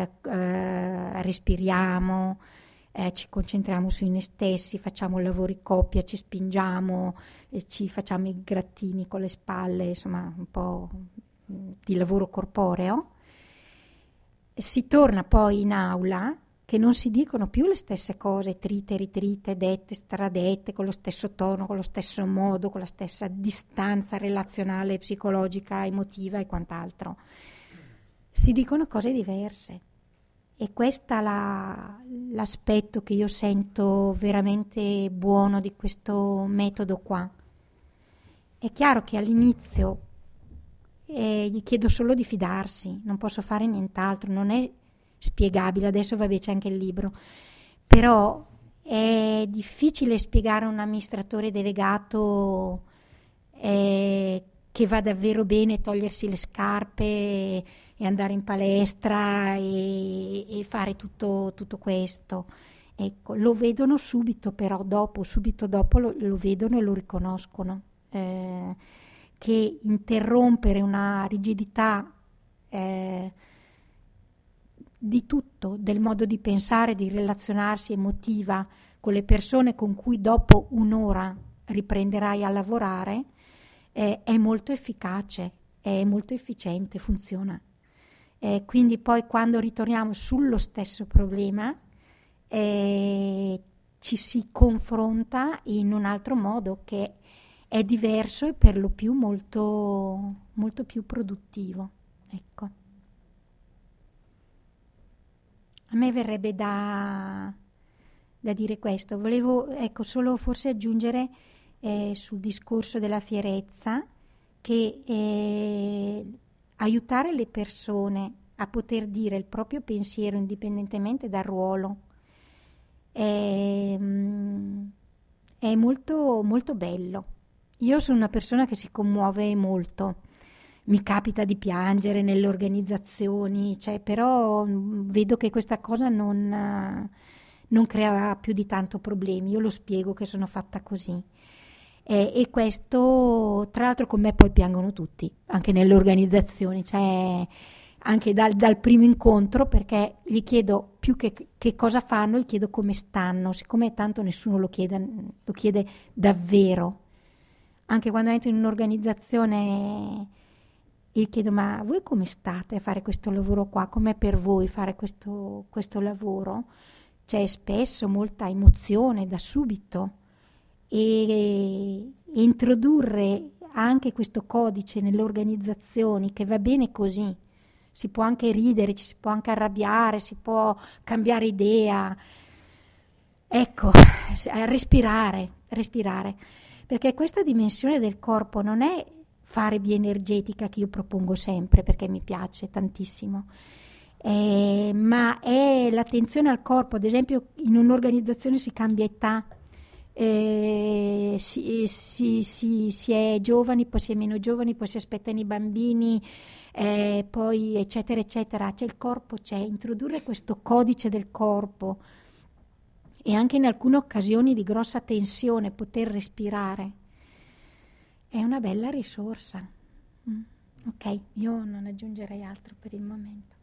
respiriamo, ci concentriamo su noi stessi, facciamo lavori coppia, ci spingiamo, ci facciamo i grattini con le spalle, insomma un po' di lavoro corporeo. Si torna poi in aula, che non si dicono più le stesse cose, trite, ritrite, dette, stradette, con lo stesso tono, con lo stesso modo, con la stessa distanza relazionale, psicologica, emotiva e quant'altro. Si dicono cose diverse. E questo è l'aspetto che io sento veramente buono di questo metodo qua. È chiaro che all'inizio gli chiedo solo di fidarsi, non posso fare nient'altro, non è spiegabile, adesso vabbè c'è anche il libro, però è difficile spiegare a un amministratore delegato che va davvero bene togliersi le scarpe e andare in palestra e fare tutto questo. Ecco, lo vedono subito, però subito dopo lo vedono e lo riconoscono, che interrompere una rigidità di tutto, del modo di pensare, di relazionarsi emotiva con le persone con cui dopo un'ora riprenderai a lavorare, è molto efficace, è molto efficiente, funziona. Quindi poi quando ritorniamo sullo stesso problema ci si confronta in un altro modo che è diverso e per lo più molto, molto più produttivo. Ecco. A me verrebbe da dire questo. Volevo solo forse aggiungere sul discorso della fierezza che aiutare le persone a poter dire il proprio pensiero indipendentemente dal ruolo è molto, molto bello. Io sono una persona che si commuove molto, mi capita di piangere nelle organizzazioni, però vedo che questa cosa non crea più di tanto problemi. Io lo spiego che sono fatta così. E questo, tra l'altro, con me poi piangono tutti, anche nelle organizzazioni, anche dal primo incontro, perché gli chiedo più che cosa fanno, gli chiedo come stanno, siccome tanto nessuno lo chiede davvero. Anche quando entro in un'organizzazione gli chiedo: ma voi come state a fare questo lavoro qua? Com'è per voi fare questo lavoro? C'è spesso molta emozione da subito, e introdurre anche questo codice nelle organizzazioni, che va bene così, si può anche ridere, ci si può anche arrabbiare, si può cambiare idea. Ecco, respirare, perché questa dimensione del corpo non è fare bioenergetica che io propongo sempre perché mi piace tantissimo, ma è l'attenzione al corpo. Ad esempio in un'organizzazione si cambia età, si è giovani, poi si è meno giovani, poi si aspettano i bambini, poi eccetera eccetera. Cioè il corpo c'è, introdurre questo codice del corpo e anche in alcune occasioni di grossa tensione poter respirare è una bella risorsa. Ok, io non aggiungerei altro per il momento.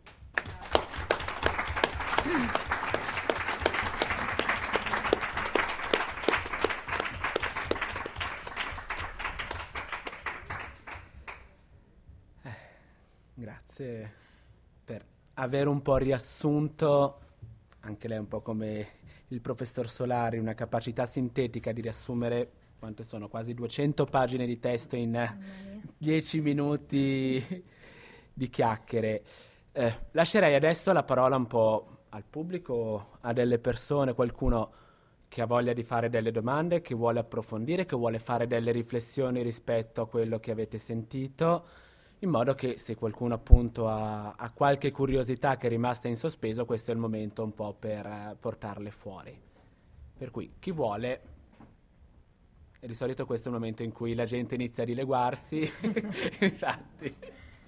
Grazie per aver un po' riassunto, anche lei un po' come il professor Solari, una capacità sintetica di riassumere quante sono, quasi 200 pagine di testo in 10 minuti di chiacchiere. Lascerei adesso la parola un po' al pubblico, a delle persone, qualcuno che ha voglia di fare delle domande, che vuole approfondire, che vuole fare delle riflessioni rispetto a quello che avete sentito, in modo che se qualcuno appunto ha qualche curiosità che è rimasta in sospeso, questo è il momento un po' per portarle fuori. Per cui chi vuole, e di solito questo è il momento in cui la gente inizia a dileguarsi, infatti.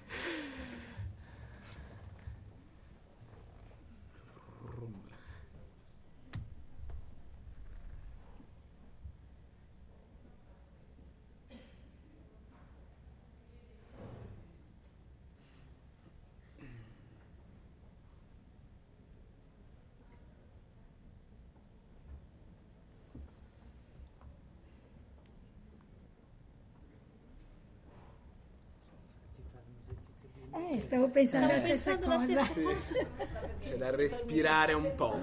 Stavo pensando la stessa cosa. C'è da respirare un po'.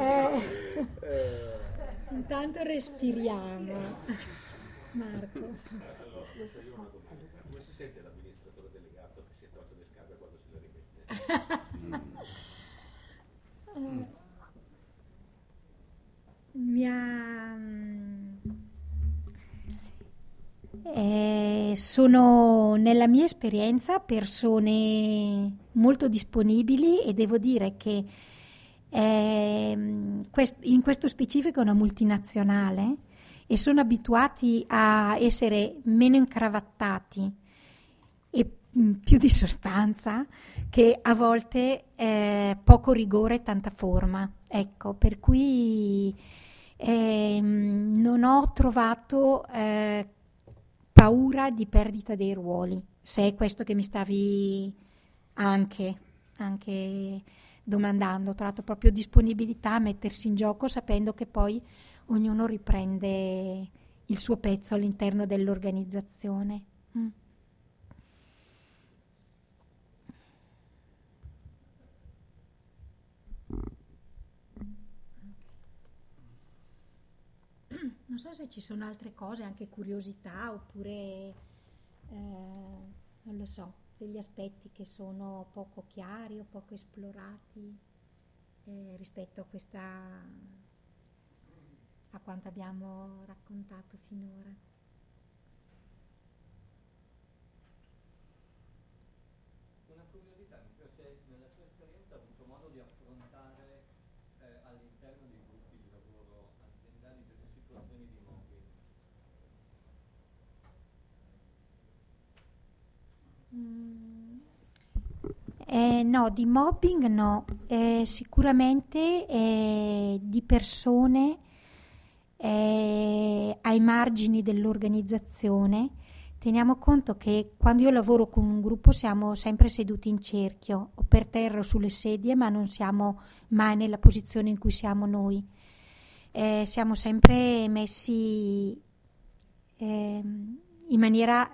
Intanto respiriamo. Marco. Come si sente l'amministratore delegato che si è tolto le scarpe quando se le rimette? Sono nella mia esperienza persone molto disponibili e devo dire che in questo specifico è una multinazionale e sono abituati a essere meno incravattati e più di sostanza, che a volte poco rigore e tanta forma. Ecco, per cui non ho trovato paura di perdita dei ruoli, se è questo che mi stavi anche domandando. Ho trovato proprio disponibilità a mettersi in gioco, sapendo che poi ognuno riprende il suo pezzo all'interno dell'organizzazione. Non so se ci sono altre cose, anche curiosità, oppure non lo so, degli aspetti che sono poco chiari o poco esplorati rispetto a quanto abbiamo raccontato finora. Una curiosità, se nella sua esperienza ha avuto modo di affrontare all'interno dei gruppi di lavoro aziendali delle situazioni di mobbing. No, di mobbing no, sicuramente di persone ai margini dell'organizzazione. Teniamo conto che quando io lavoro con un gruppo siamo sempre seduti in cerchio o per terra o sulle sedie, ma non siamo mai nella posizione in cui siamo noi. Siamo sempre messi in maniera,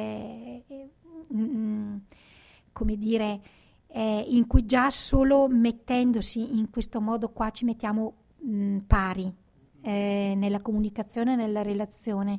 come dire, in cui già solo mettendosi in questo modo qua ci mettiamo pari nella comunicazione, nella relazione.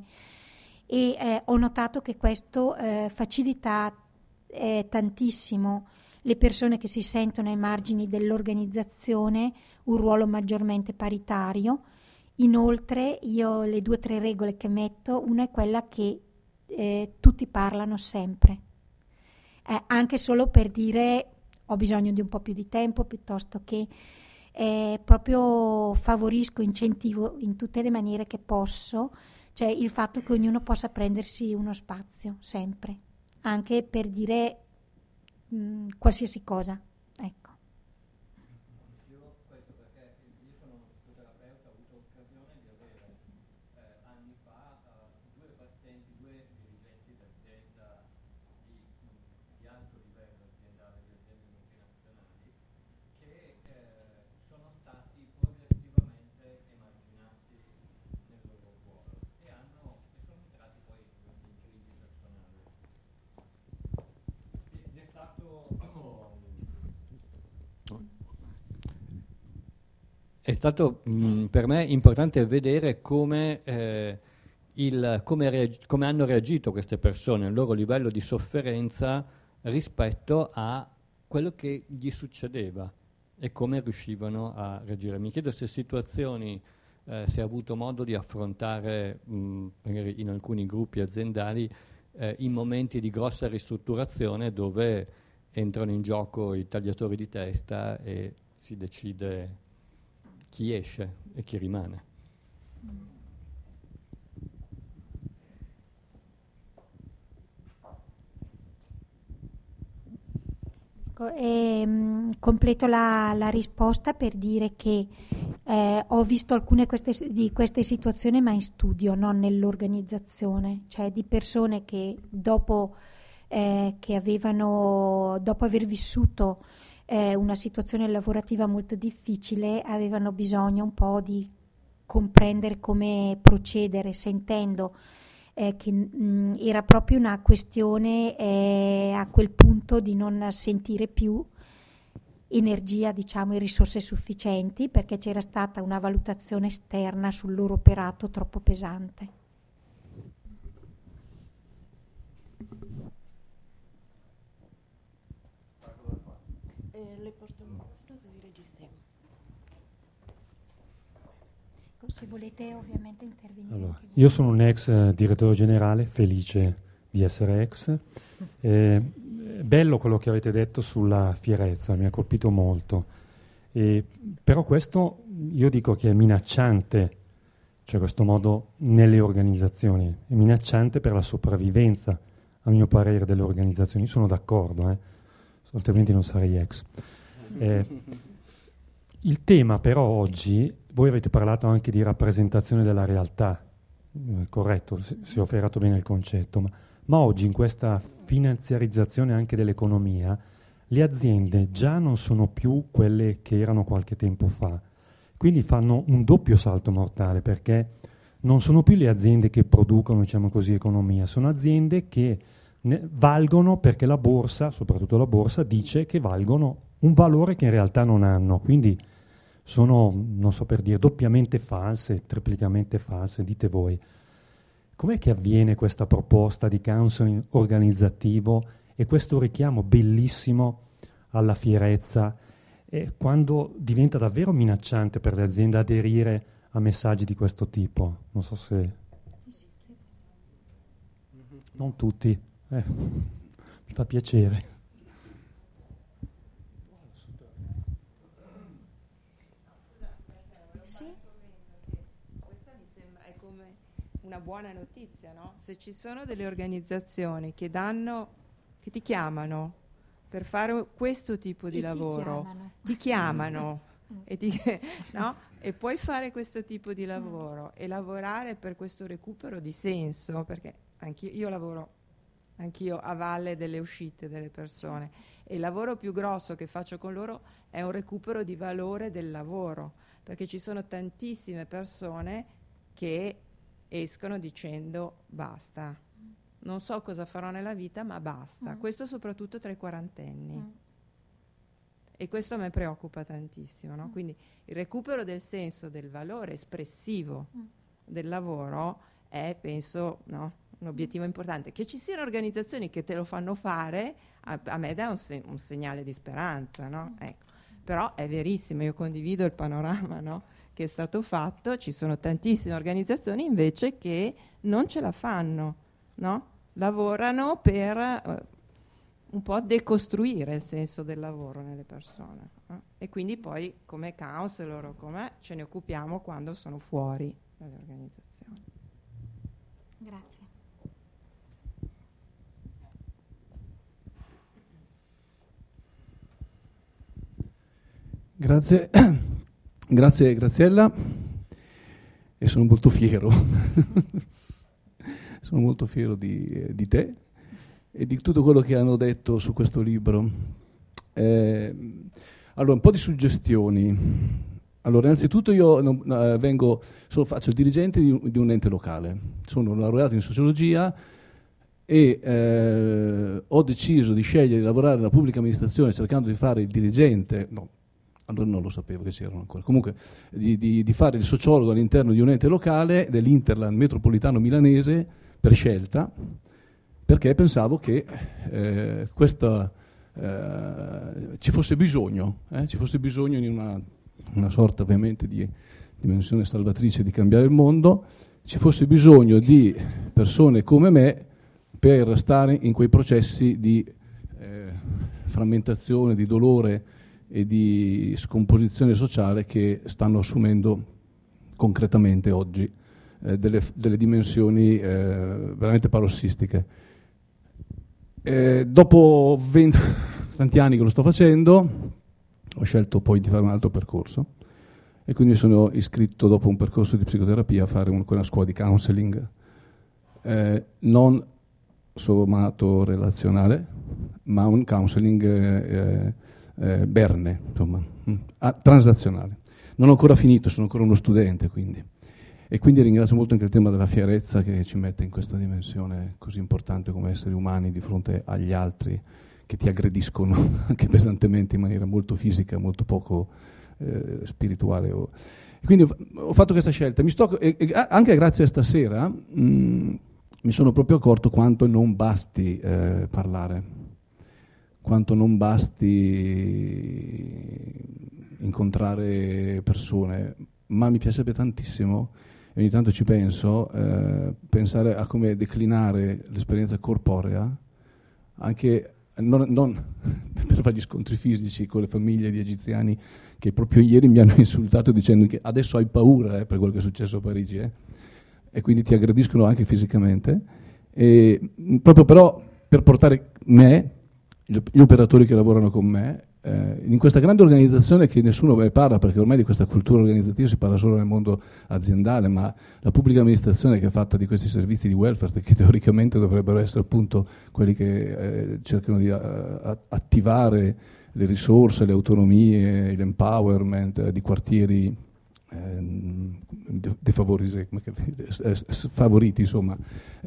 E ho notato che questo facilita tantissimo le persone che si sentono ai margini dell'organizzazione un ruolo maggiormente paritario. Inoltre io le 2 o 3 regole che metto, una è quella che tutti parlano sempre, anche solo per dire ho bisogno di un po' più di tempo, piuttosto che proprio favorisco, incentivo in tutte le maniere che posso, cioè il fatto che ognuno possa prendersi uno spazio sempre, anche per dire qualsiasi cosa, ecco. Questo perché io sono uno psicoterapeuta, ho avuto occasione di avere anni fa 2 pazienti, 2 dirigenti d'azienda di alto livello aziendale, di aziende multinazionali, che sono stati progressivamente emarginati nel loro ruolo e sono entrati poi in crisi personale. Ed è stato per me importante vedere come hanno reagito queste persone, il loro livello di sofferenza rispetto a quello che gli succedeva e come riuscivano a reagire. Mi chiedo se situazioni, se ha avuto modo di affrontare magari in alcuni gruppi aziendali in momenti di grossa ristrutturazione dove entrano in gioco i tagliatori di testa e si decide chi esce e chi rimane. Completo la risposta per dire che ho visto alcune di queste situazioni, ma in studio, non nell'organizzazione, cioè di persone che dopo aver vissuto una situazione lavorativa molto difficile avevano bisogno un po' di comprendere come procedere, sentendo che era proprio una questione a quel punto di non sentire più energia, diciamo, e risorse sufficienti, perché c'era stata una valutazione esterna sul loro operato troppo pesante. Le porto il microfono così registriamo. Se volete ovviamente intervenire. Allora, io sono un ex direttore generale, felice di essere ex. Bello quello che avete detto sulla fierezza, mi ha colpito molto. Però questo io dico che è minacciante, cioè questo modo nelle organizzazioni, è minacciante per la sopravvivenza, a mio parere, delle organizzazioni. Io sono d'accordo, altrimenti non sarei ex. Il tema però oggi, voi avete parlato anche di rappresentazione della realtà, corretto, se ho afferrato bene il concetto, ma oggi in questa finanziarizzazione anche dell'economia, le aziende già non sono più quelle che erano qualche tempo fa, quindi fanno un doppio salto mortale, perché non sono più le aziende che producono, diciamo così, economia, sono aziende che valgono perché la borsa, soprattutto la borsa, dice che valgono un valore che in realtà non hanno, quindi sono, non so per dire, doppiamente false, triplicamente false, dite voi. Com'è che avviene questa proposta di counseling organizzativo e questo richiamo bellissimo alla fierezza quando diventa davvero minacciante per le aziende aderire a messaggi di questo tipo? Non so se... Non tutti. Mi fa piacere. Sì? Questa mi sembra è come una buona notizia, no? Se ci sono delle organizzazioni che ti chiamano per fare questo tipo di lavoro, ti chiamano no? E puoi fare questo tipo di lavoro e lavorare per questo recupero di senso, perché io lavoro anch'io a valle delle uscite delle persone e il lavoro più grosso che faccio con loro è un recupero di valore del lavoro, perché ci sono tantissime persone che escono dicendo basta, non so cosa farò nella vita ma basta, questo soprattutto tra i quarantenni e questo a me preoccupa tantissimo, no? Quindi il recupero del senso del valore espressivo del lavoro è, penso, no? un obiettivo importante. Che ci siano organizzazioni che te lo fanno fare, a me dà un segnale di speranza, no? Ecco. Però è verissimo, io condivido il panorama, no? Che è stato fatto, ci sono tantissime organizzazioni invece che non ce la fanno, no? Lavorano per un po' decostruire il senso del lavoro nelle persone, e quindi poi come counselor o come ce ne occupiamo quando sono fuori dalle organizzazioni. Grazie. Grazie, grazie Graziella, e sono molto fiero, sono molto fiero di te e di tutto quello che hanno detto su questo libro. Allora, un po' di suggestioni. Allora, innanzitutto io faccio il dirigente di un ente locale, sono laureato in sociologia e ho deciso di scegliere di lavorare nella pubblica amministrazione cercando di fare il dirigente, no, allora non lo sapevo che c'erano ancora, comunque di fare il sociologo all'interno di un ente locale dell'Interland metropolitano milanese per scelta, perché pensavo che ci fosse bisogno di una sorta ovviamente di dimensione salvatrice di cambiare il mondo, ci fosse bisogno di persone come me per stare in quei processi di frammentazione, di dolore e di scomposizione sociale che stanno assumendo concretamente oggi delle dimensioni veramente parossistiche. Dopo tanti anni che lo sto facendo, ho scelto poi di fare un altro percorso e quindi mi sono iscritto dopo un percorso di psicoterapia a fare una scuola di counseling non somato-relazionale, ma un counseling Berne, insomma, transazionale. Non ho ancora finito, sono ancora uno studente, e quindi ringrazio molto anche il tema della fierezza che ci mette in questa dimensione così importante come esseri umani di fronte agli altri che ti aggrediscono anche pesantemente in maniera molto fisica, molto poco spirituale. E quindi ho fatto questa scelta. Anche grazie a stasera mi sono proprio accorto quanto non basti parlare, quanto non basti incontrare persone, ma mi piacerebbe tantissimo, e ogni tanto ci penso, pensare a come declinare l'esperienza corporea, anche non per fare gli scontri fisici con le famiglie di egiziani che proprio ieri mi hanno insultato dicendo che adesso hai paura per quello che è successo a Parigi, e quindi ti aggrediscono anche fisicamente, e proprio però per portare me, gli operatori che lavorano con me, in questa grande organizzazione che nessuno parla, perché ormai di questa cultura organizzativa si parla solo nel mondo aziendale, ma la pubblica amministrazione che è fatta di questi servizi di welfare che teoricamente dovrebbero essere appunto quelli che cercano di attivare le risorse, le autonomie, l'empowerment di quartieri sfavoriti, insomma.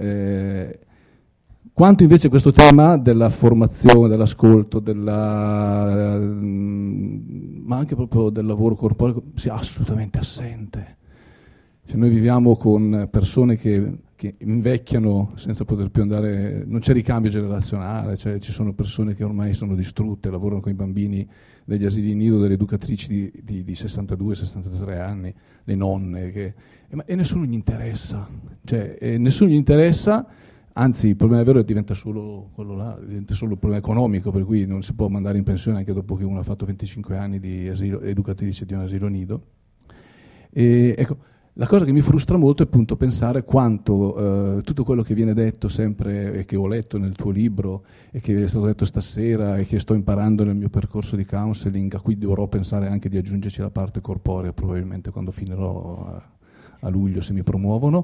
Quanto invece questo tema della formazione, dell'ascolto, ma anche proprio del lavoro corporeo sia assolutamente assente. Cioè noi viviamo con persone che invecchiano senza poter più andare, non c'è ricambio generazionale, cioè ci sono persone che ormai sono distrutte, lavorano con i bambini degli asili nido, delle educatrici di 62-63 anni, le nonne, e nessuno gli interessa, nessuno gli interessa. Anzi, il problema vero diventa solo quello là, diventa solo il problema economico, per cui non si può mandare in pensione anche dopo che uno ha fatto 25 anni di educatrice di un asilo nido. E, ecco, la cosa che mi frustra molto è appunto pensare quanto tutto quello che viene detto sempre e che ho letto nel tuo libro e che è stato detto stasera e che sto imparando nel mio percorso di counseling, a cui dovrò pensare anche di aggiungerci la parte corporea probabilmente quando finirò a luglio, se mi promuovono.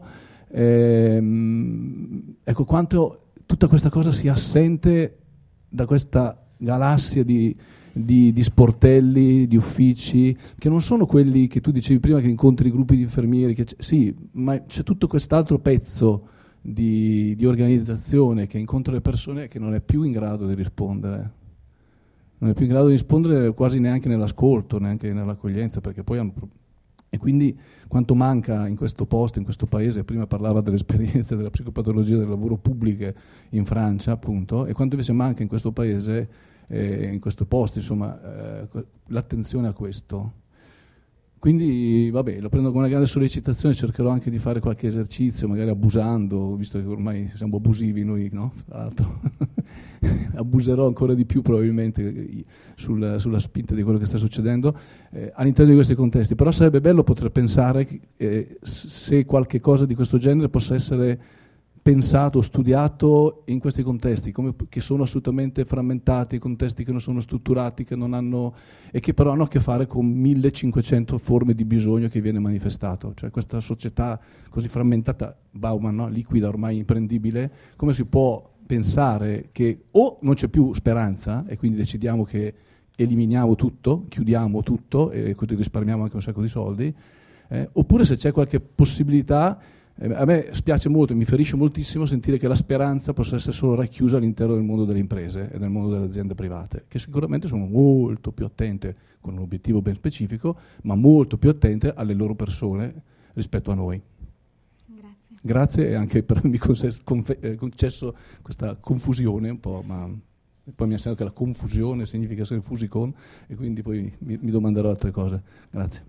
Ecco quanto tutta questa cosa sia assente da questa galassia di sportelli, di uffici, che non sono quelli che tu dicevi prima, che incontri gruppi di infermieri, sì, ma c'è tutto quest'altro pezzo di organizzazione che incontra le persone che non è più in grado di rispondere. Non è più in grado di rispondere quasi neanche nell'ascolto, neanche nell'accoglienza, perché poi E quindi quanto manca in questo posto, in questo paese, prima parlava delle esperienze della psicopatologia del lavoro pubbliche in Francia, appunto, e quanto invece manca in questo paese, in questo posto, insomma, l'attenzione a questo. Quindi, vabbè, lo prendo come una grande sollecitazione, cercherò anche di fare qualche esercizio, magari abusando, visto che ormai siamo abusivi noi, no? Tra l'altro, abuserò ancora di più probabilmente sulla spinta di quello che sta succedendo all'interno di questi contesti. Però sarebbe bello poter pensare se qualche cosa di questo genere possa essere pensato, studiato in questi contesti, che sono assolutamente frammentati, contesti che non sono strutturati, che non hanno, e che però hanno a che fare con 1500 forme di bisogno che viene manifestato. Cioè questa società così frammentata, Bauman, no? Liquida, ormai imprendibile, come si può pensare che o non c'è più speranza e quindi decidiamo che eliminiamo tutto, chiudiamo tutto e così risparmiamo anche un sacco di soldi, oppure se c'è qualche possibilità. A me spiace molto, mi ferisce moltissimo sentire che la speranza possa essere solo racchiusa all'interno del mondo delle imprese e del mondo delle aziende private, che sicuramente sono molto più attente, con un obiettivo ben specifico, ma molto più attente alle loro persone rispetto a noi. Grazie. Grazie e anche per avermi concesso questa confusione un po', ma poi mi ha insegnato che la confusione significa essere fusi con, e quindi poi mi domanderò altre cose. Grazie.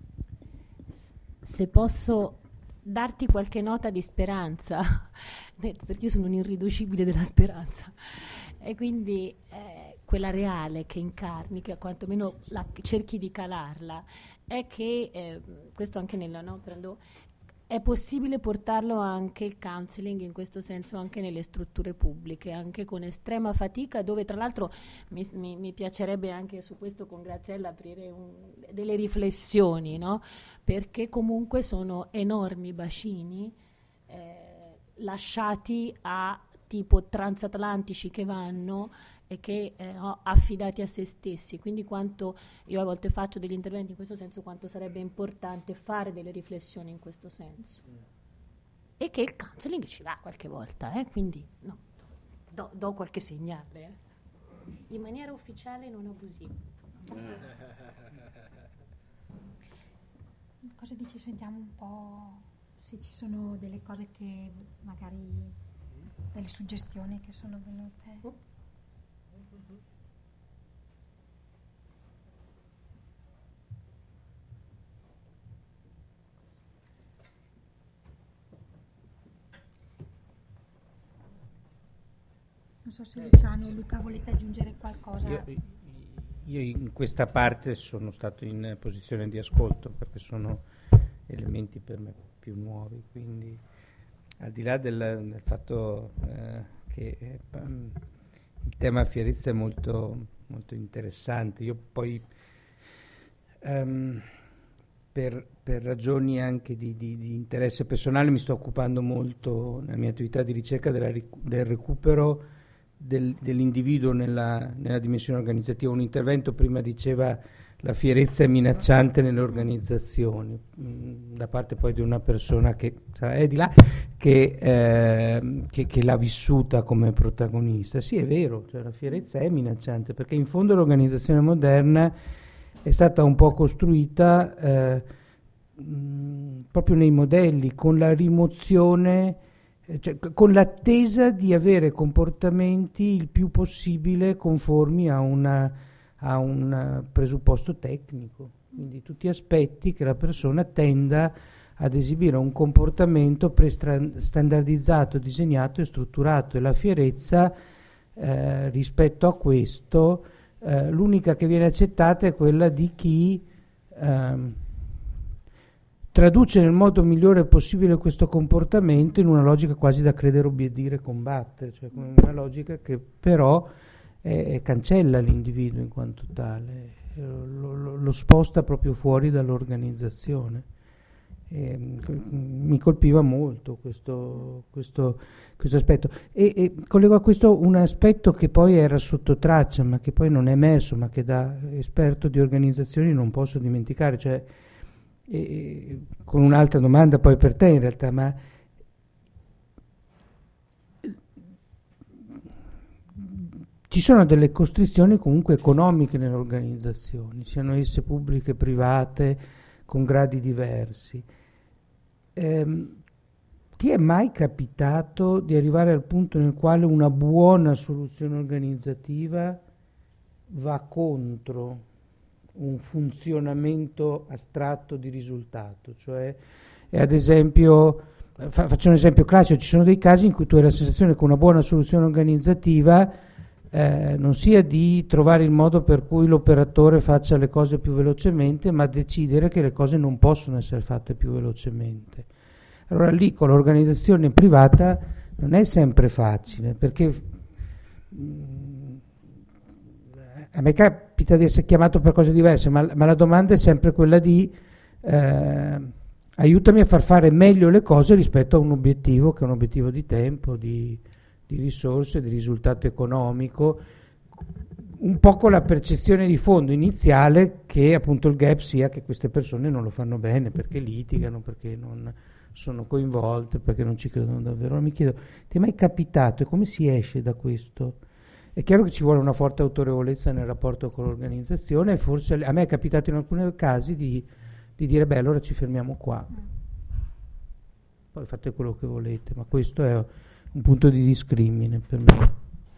Se posso darti qualche nota di speranza, perché io sono un irriducibile della speranza, e quindi quella reale che incarni, che quantomeno cerchi di calarla, è che questo anche è possibile portarlo anche il counseling in questo senso anche nelle strutture pubbliche, anche con estrema fatica, dove tra l'altro mi piacerebbe anche su questo con Graziella aprire delle riflessioni, no? Perché comunque sono enormi bacini lasciati a tipo transatlantici che vanno e che affidati a se stessi. Quindi quanto io a volte faccio degli interventi in questo senso, quanto sarebbe importante fare delle riflessioni in questo senso, e che il counseling ci va qualche volta, quindi no, do qualche segnale in maniera ufficiale, non abusiva. Cosa dici? Sentiamo un po' se ci sono delle cose che magari, delle suggestioni che sono venute. Non so se Luciano o Luca volete aggiungere qualcosa. Io in questa parte sono stato in posizione di ascolto, perché sono elementi per me più nuovi, quindi al di là del fatto che il tema Fierezza è molto, molto interessante. Io poi per ragioni anche di interesse personale mi sto occupando molto nella mia attività di ricerca del recupero dell'individuo nella dimensione organizzativa. Un intervento prima diceva la fierezza è minacciante nelle organizzazioni, da parte poi di una persona che è di là, che l'ha vissuta come protagonista. Sì, è vero, cioè la fierezza è minacciante, perché in fondo l'organizzazione moderna è stata un po' costruita proprio nei modelli, con la rimozione, cioè, con l'attesa di avere comportamenti il più possibile conformi a un presupposto tecnico, quindi tutti aspetti che la persona tenda ad esibire un comportamento standardizzato, disegnato e strutturato, e la fierezza rispetto a questo l'unica che viene accettata è quella di chi traduce nel modo migliore possibile questo comportamento in una logica quasi da credere, obbedire, combattere, cioè una logica che però cancella l'individuo in quanto tale, lo sposta proprio fuori dall'organizzazione. Mi colpiva molto questo aspetto, e collego a questo un aspetto che poi era sotto traccia, ma che poi non è emerso, ma che da esperto di organizzazioni non posso dimenticare, cioè con un'altra domanda poi per te in realtà, ma ci sono delle costrizioni comunque economiche nelle organizzazioni, siano esse pubbliche, private, con gradi diversi. Ti è mai capitato di arrivare al punto nel quale una buona soluzione organizzativa va contro un funzionamento astratto di risultato? Cioè, ad esempio, faccio un esempio classico, ci sono dei casi in cui tu hai la sensazione che una buona soluzione organizzativa non sia di trovare il modo per cui l'operatore faccia le cose più velocemente, ma decidere che le cose non possono essere fatte più velocemente. Allora lì con l'organizzazione privata non è sempre facile, perché a me capita di essere chiamato per cose diverse, ma la domanda è sempre quella di aiutami a far fare meglio le cose rispetto a un obiettivo che è un obiettivo di tempo, di risorse, di risultato economico, un po' con la percezione di fondo iniziale che appunto il gap sia che queste persone non lo fanno bene perché litigano, perché non sono coinvolte, perché non ci credono davvero. Mi chiedo, ti è mai capitato e come si esce da questo? È chiaro che ci vuole una forte autorevolezza nel rapporto con l'organizzazione e forse a me è capitato in alcuni casi di dire beh allora ci fermiamo qua, poi fate quello che volete, ma questo è un punto di discrimine per me.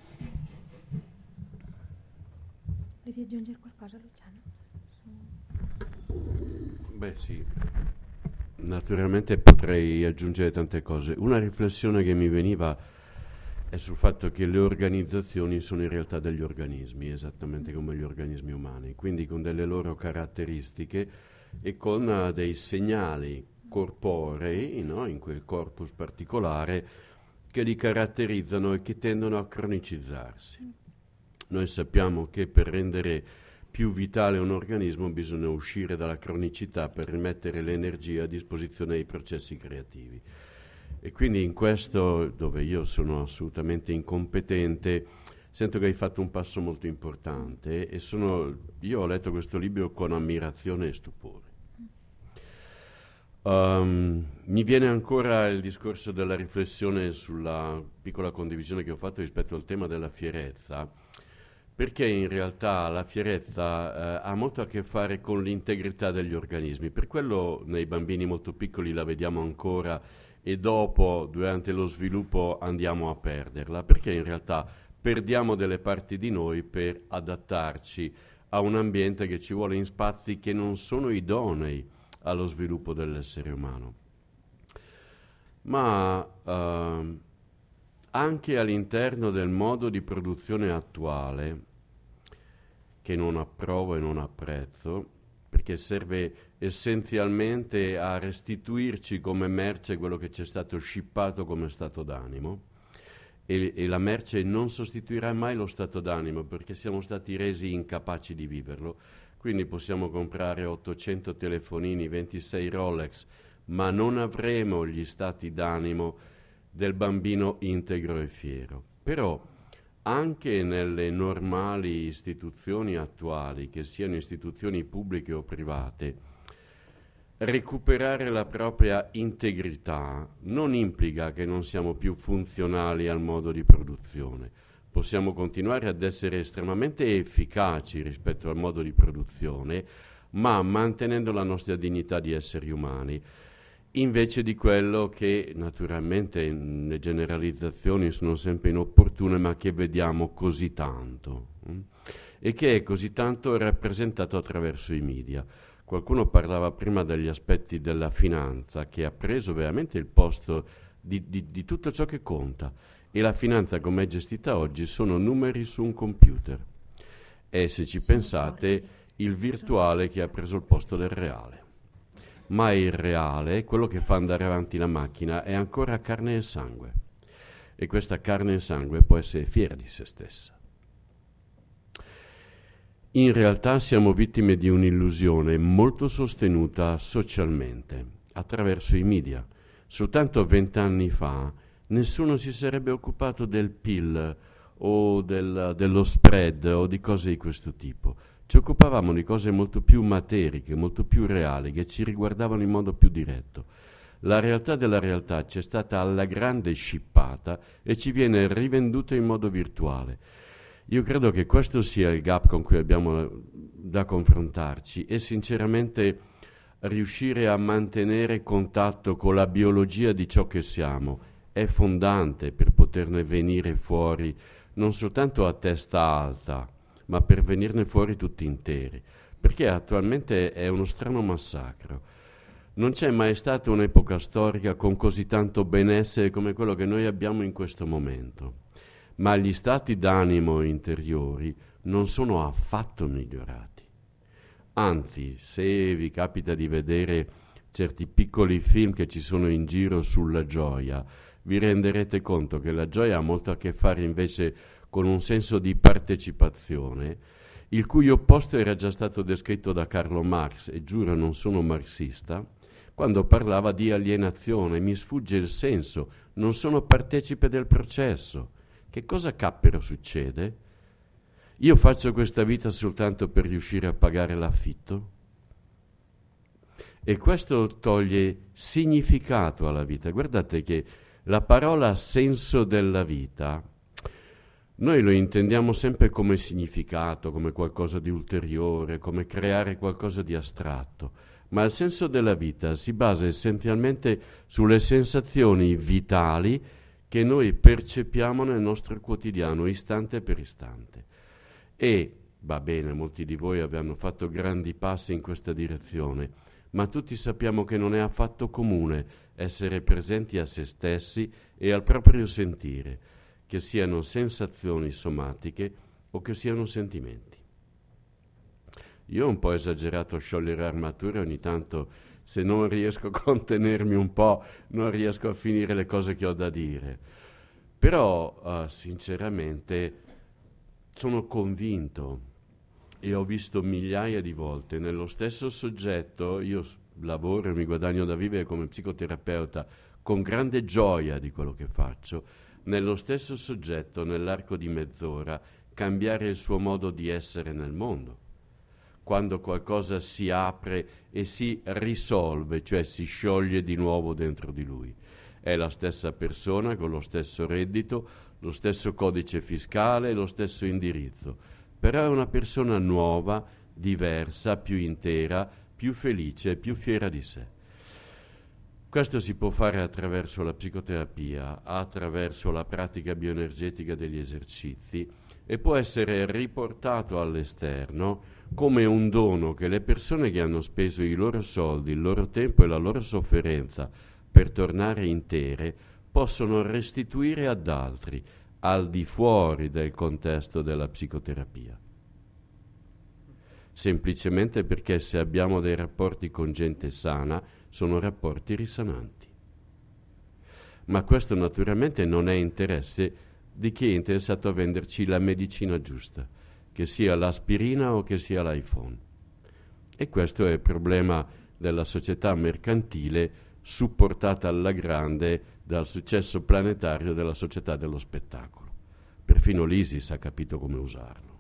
Devi aggiungere qualcosa, Luciano? Beh sì, naturalmente potrei aggiungere tante cose. Una riflessione che mi veniva è sul fatto che le organizzazioni sono in realtà degli organismi, esattamente come gli organismi umani, quindi con delle loro caratteristiche e con dei segnali corporei, no, in quel corpus particolare, che li caratterizzano e che tendono a cronicizzarsi. Noi sappiamo che per rendere più vitale un organismo bisogna uscire dalla cronicità per rimettere l'energia a disposizione dei processi creativi. E quindi in questo, dove io sono assolutamente incompetente, sento che hai fatto un passo molto importante e io ho letto questo libro con ammirazione e stupore. Mi viene ancora il discorso della riflessione sulla piccola condivisione che ho fatto rispetto al tema della fierezza, perché in realtà la fierezza ha molto a che fare con l'integrità degli organismi. Per quello nei bambini molto piccoli la vediamo ancora e dopo, durante lo sviluppo, andiamo a perderla, perché in realtà perdiamo delle parti di noi per adattarci a un ambiente che ci vuole in spazi che non sono idonei allo sviluppo dell'essere umano. Ma anche all'interno del modo di produzione attuale, che non approvo e non apprezzo, perché serve essenzialmente a restituirci come merce quello che ci è stato scippato come stato d'animo, e la merce non sostituirà mai lo stato d'animo perché siamo stati resi incapaci di viverlo. Quindi possiamo comprare 800 telefonini, 26 Rolex, ma non avremo gli stati d'animo del bambino integro e fiero. Però anche nelle normali istituzioni attuali, che siano istituzioni pubbliche o private, recuperare la propria integrità non implica che non siamo più funzionali al modo di produzione. Possiamo continuare ad essere estremamente efficaci rispetto al modo di produzione, ma mantenendo la nostra dignità di esseri umani, invece di quello che naturalmente le generalizzazioni sono sempre inopportune, ma che vediamo così tanto, e che è così tanto rappresentato attraverso i media. Qualcuno parlava prima degli aspetti della finanza, che ha preso veramente il posto di tutto ciò che conta. E la finanza, come è gestita oggi, sono numeri su un computer. E se ci pensate, il virtuale che ha preso il posto del reale. Ma il reale, quello che fa andare avanti la macchina, è ancora carne e sangue. E questa carne e sangue può essere fiera di se stessa. In realtà siamo vittime di un'illusione molto sostenuta socialmente, attraverso i media. Soltanto 20 anni fa nessuno si sarebbe occupato del PIL o dello spread o di cose di questo tipo. Ci occupavamo di cose molto più materiche, molto più reali, che ci riguardavano in modo più diretto. La realtà della realtà ci è stata alla grande scippata e ci viene rivenduta in modo virtuale. Io credo che questo sia il gap con cui abbiamo da confrontarci e sinceramente riuscire a mantenere contatto con la biologia di ciò che siamo è fondante per poterne venire fuori non soltanto a testa alta, ma per venirne fuori tutti interi, perché attualmente è uno strano massacro. Non c'è mai stata un'epoca storica con così tanto benessere come quello che noi abbiamo in questo momento, ma gli stati d'animo interiori non sono affatto migliorati. Anzi, se vi capita di vedere certi piccoli film che ci sono in giro sulla gioia, vi renderete conto che la gioia ha molto a che fare invece con un senso di partecipazione, il cui opposto era già stato descritto da Carlo Marx, e giuro non sono marxista, quando parlava di alienazione. Mi sfugge il senso, non sono partecipe del processo. Che cosa cappero succede? Io faccio questa vita soltanto per riuscire a pagare l'affitto? E questo toglie significato alla vita. Guardate che la parola senso della vita, noi lo intendiamo sempre come significato, come qualcosa di ulteriore, come creare qualcosa di astratto, ma il senso della vita si basa essenzialmente sulle sensazioni vitali che noi percepiamo nel nostro quotidiano, istante per istante. E, va bene, molti di voi avranno fatto grandi passi in questa direzione, ma tutti sappiamo che non è affatto comune essere presenti a se stessi e al proprio sentire, che siano sensazioni somatiche o che siano sentimenti. Io ho un po' esagerato a sciogliere armature, ogni tanto se non riesco a contenermi un po' non riesco a finire le cose che ho da dire. Però sinceramente sono convinto e ho visto migliaia di volte nello stesso soggetto, io lavoro e mi guadagno da vivere come psicoterapeuta con grande gioia di quello che faccio, nello stesso soggetto nell'arco di mezz'ora cambiare il suo modo di essere nel mondo. Quando qualcosa si apre e si risolve, cioè si scioglie di nuovo dentro di lui. È la stessa persona con lo stesso reddito, lo stesso codice fiscale, lo stesso indirizzo, però è una persona nuova, diversa, più intera, più felice, più fiera di sé. Questo si può fare attraverso la psicoterapia, attraverso la pratica bioenergetica degli esercizi, e può essere riportato all'esterno come un dono che le persone che hanno speso i loro soldi, il loro tempo e la loro sofferenza per tornare intere possono restituire ad altri, al di fuori del contesto della psicoterapia. Semplicemente perché se abbiamo dei rapporti con gente sana, sono rapporti risananti. Ma questo naturalmente non è interesse di chi è interessato a venderci la medicina giusta, che sia l'aspirina o che sia l'iPhone. E questo è il problema della società mercantile supportata alla grande dal successo planetario della società dello spettacolo. Perfino l'ISIS ha capito come usarlo.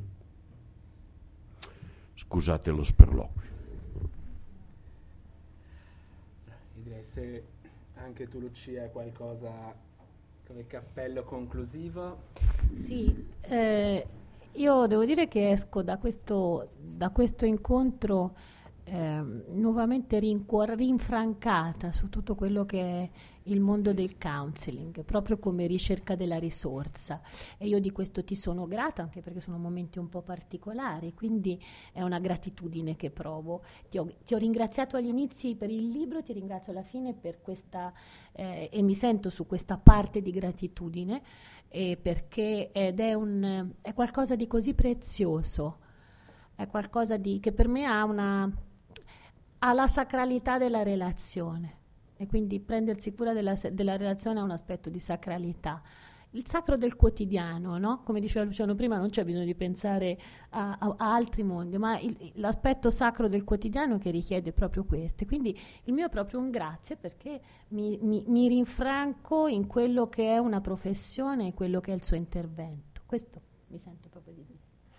Scusate lo sperloquio. Io direi se anche tu, Lucia, hai qualcosa come cappello conclusivo. Sì, io devo dire che esco da questo incontro nuovamente rinfrancata su tutto quello che è il mondo del counseling, proprio come ricerca della risorsa, e io di questo ti sono grata, anche perché sono momenti un po' particolari, quindi è una gratitudine che provo. Ti ho ringraziato agli inizi per il libro, ti ringrazio alla fine per questa e mi sento su questa parte di gratitudine, perché è qualcosa di così prezioso, è qualcosa che per me ha la sacralità della relazione, e quindi prendersi cura della relazione ha un aspetto di sacralità. Il sacro del quotidiano, no? Come diceva Luciano prima, non c'è bisogno di pensare a altri mondi, ma l'aspetto sacro del quotidiano che richiede proprio questo. Quindi il mio è proprio un grazie, perché mi rinfranco in quello che è una professione e quello che è il suo intervento. Questo mi sento proprio di dire.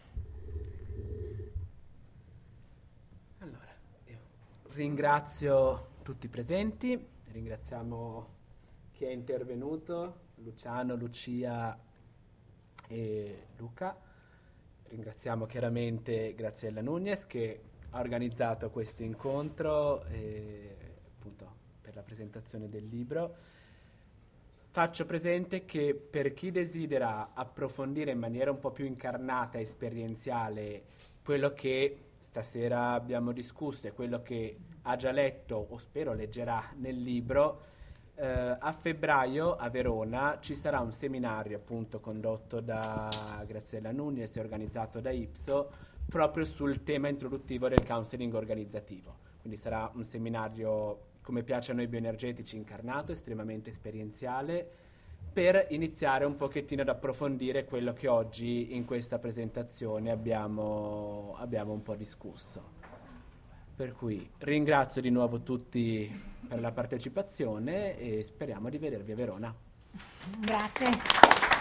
Allora, io ringrazio tutti i presenti, ringraziamo chi è intervenuto, Luciano, Lucia e Luca. Ringraziamo chiaramente Graziella Nunez che ha organizzato questo incontro appunto per la presentazione del libro. Faccio presente che per chi desidera approfondire in maniera un po' più incarnata e esperienziale quello che stasera abbiamo discusso e quello che ha già letto o spero leggerà nel libro, a febbraio a Verona ci sarà un seminario appunto condotto da Graziella Nunez e organizzato da Ipso proprio sul tema introduttivo del counseling organizzativo. Quindi sarà un seminario, come piace a noi bioenergetici, incarnato, estremamente esperienziale, per iniziare un pochettino ad approfondire quello che oggi in questa presentazione abbiamo un po' discusso. Per cui ringrazio di nuovo tutti per la partecipazione e speriamo di vedervi a Verona. Grazie.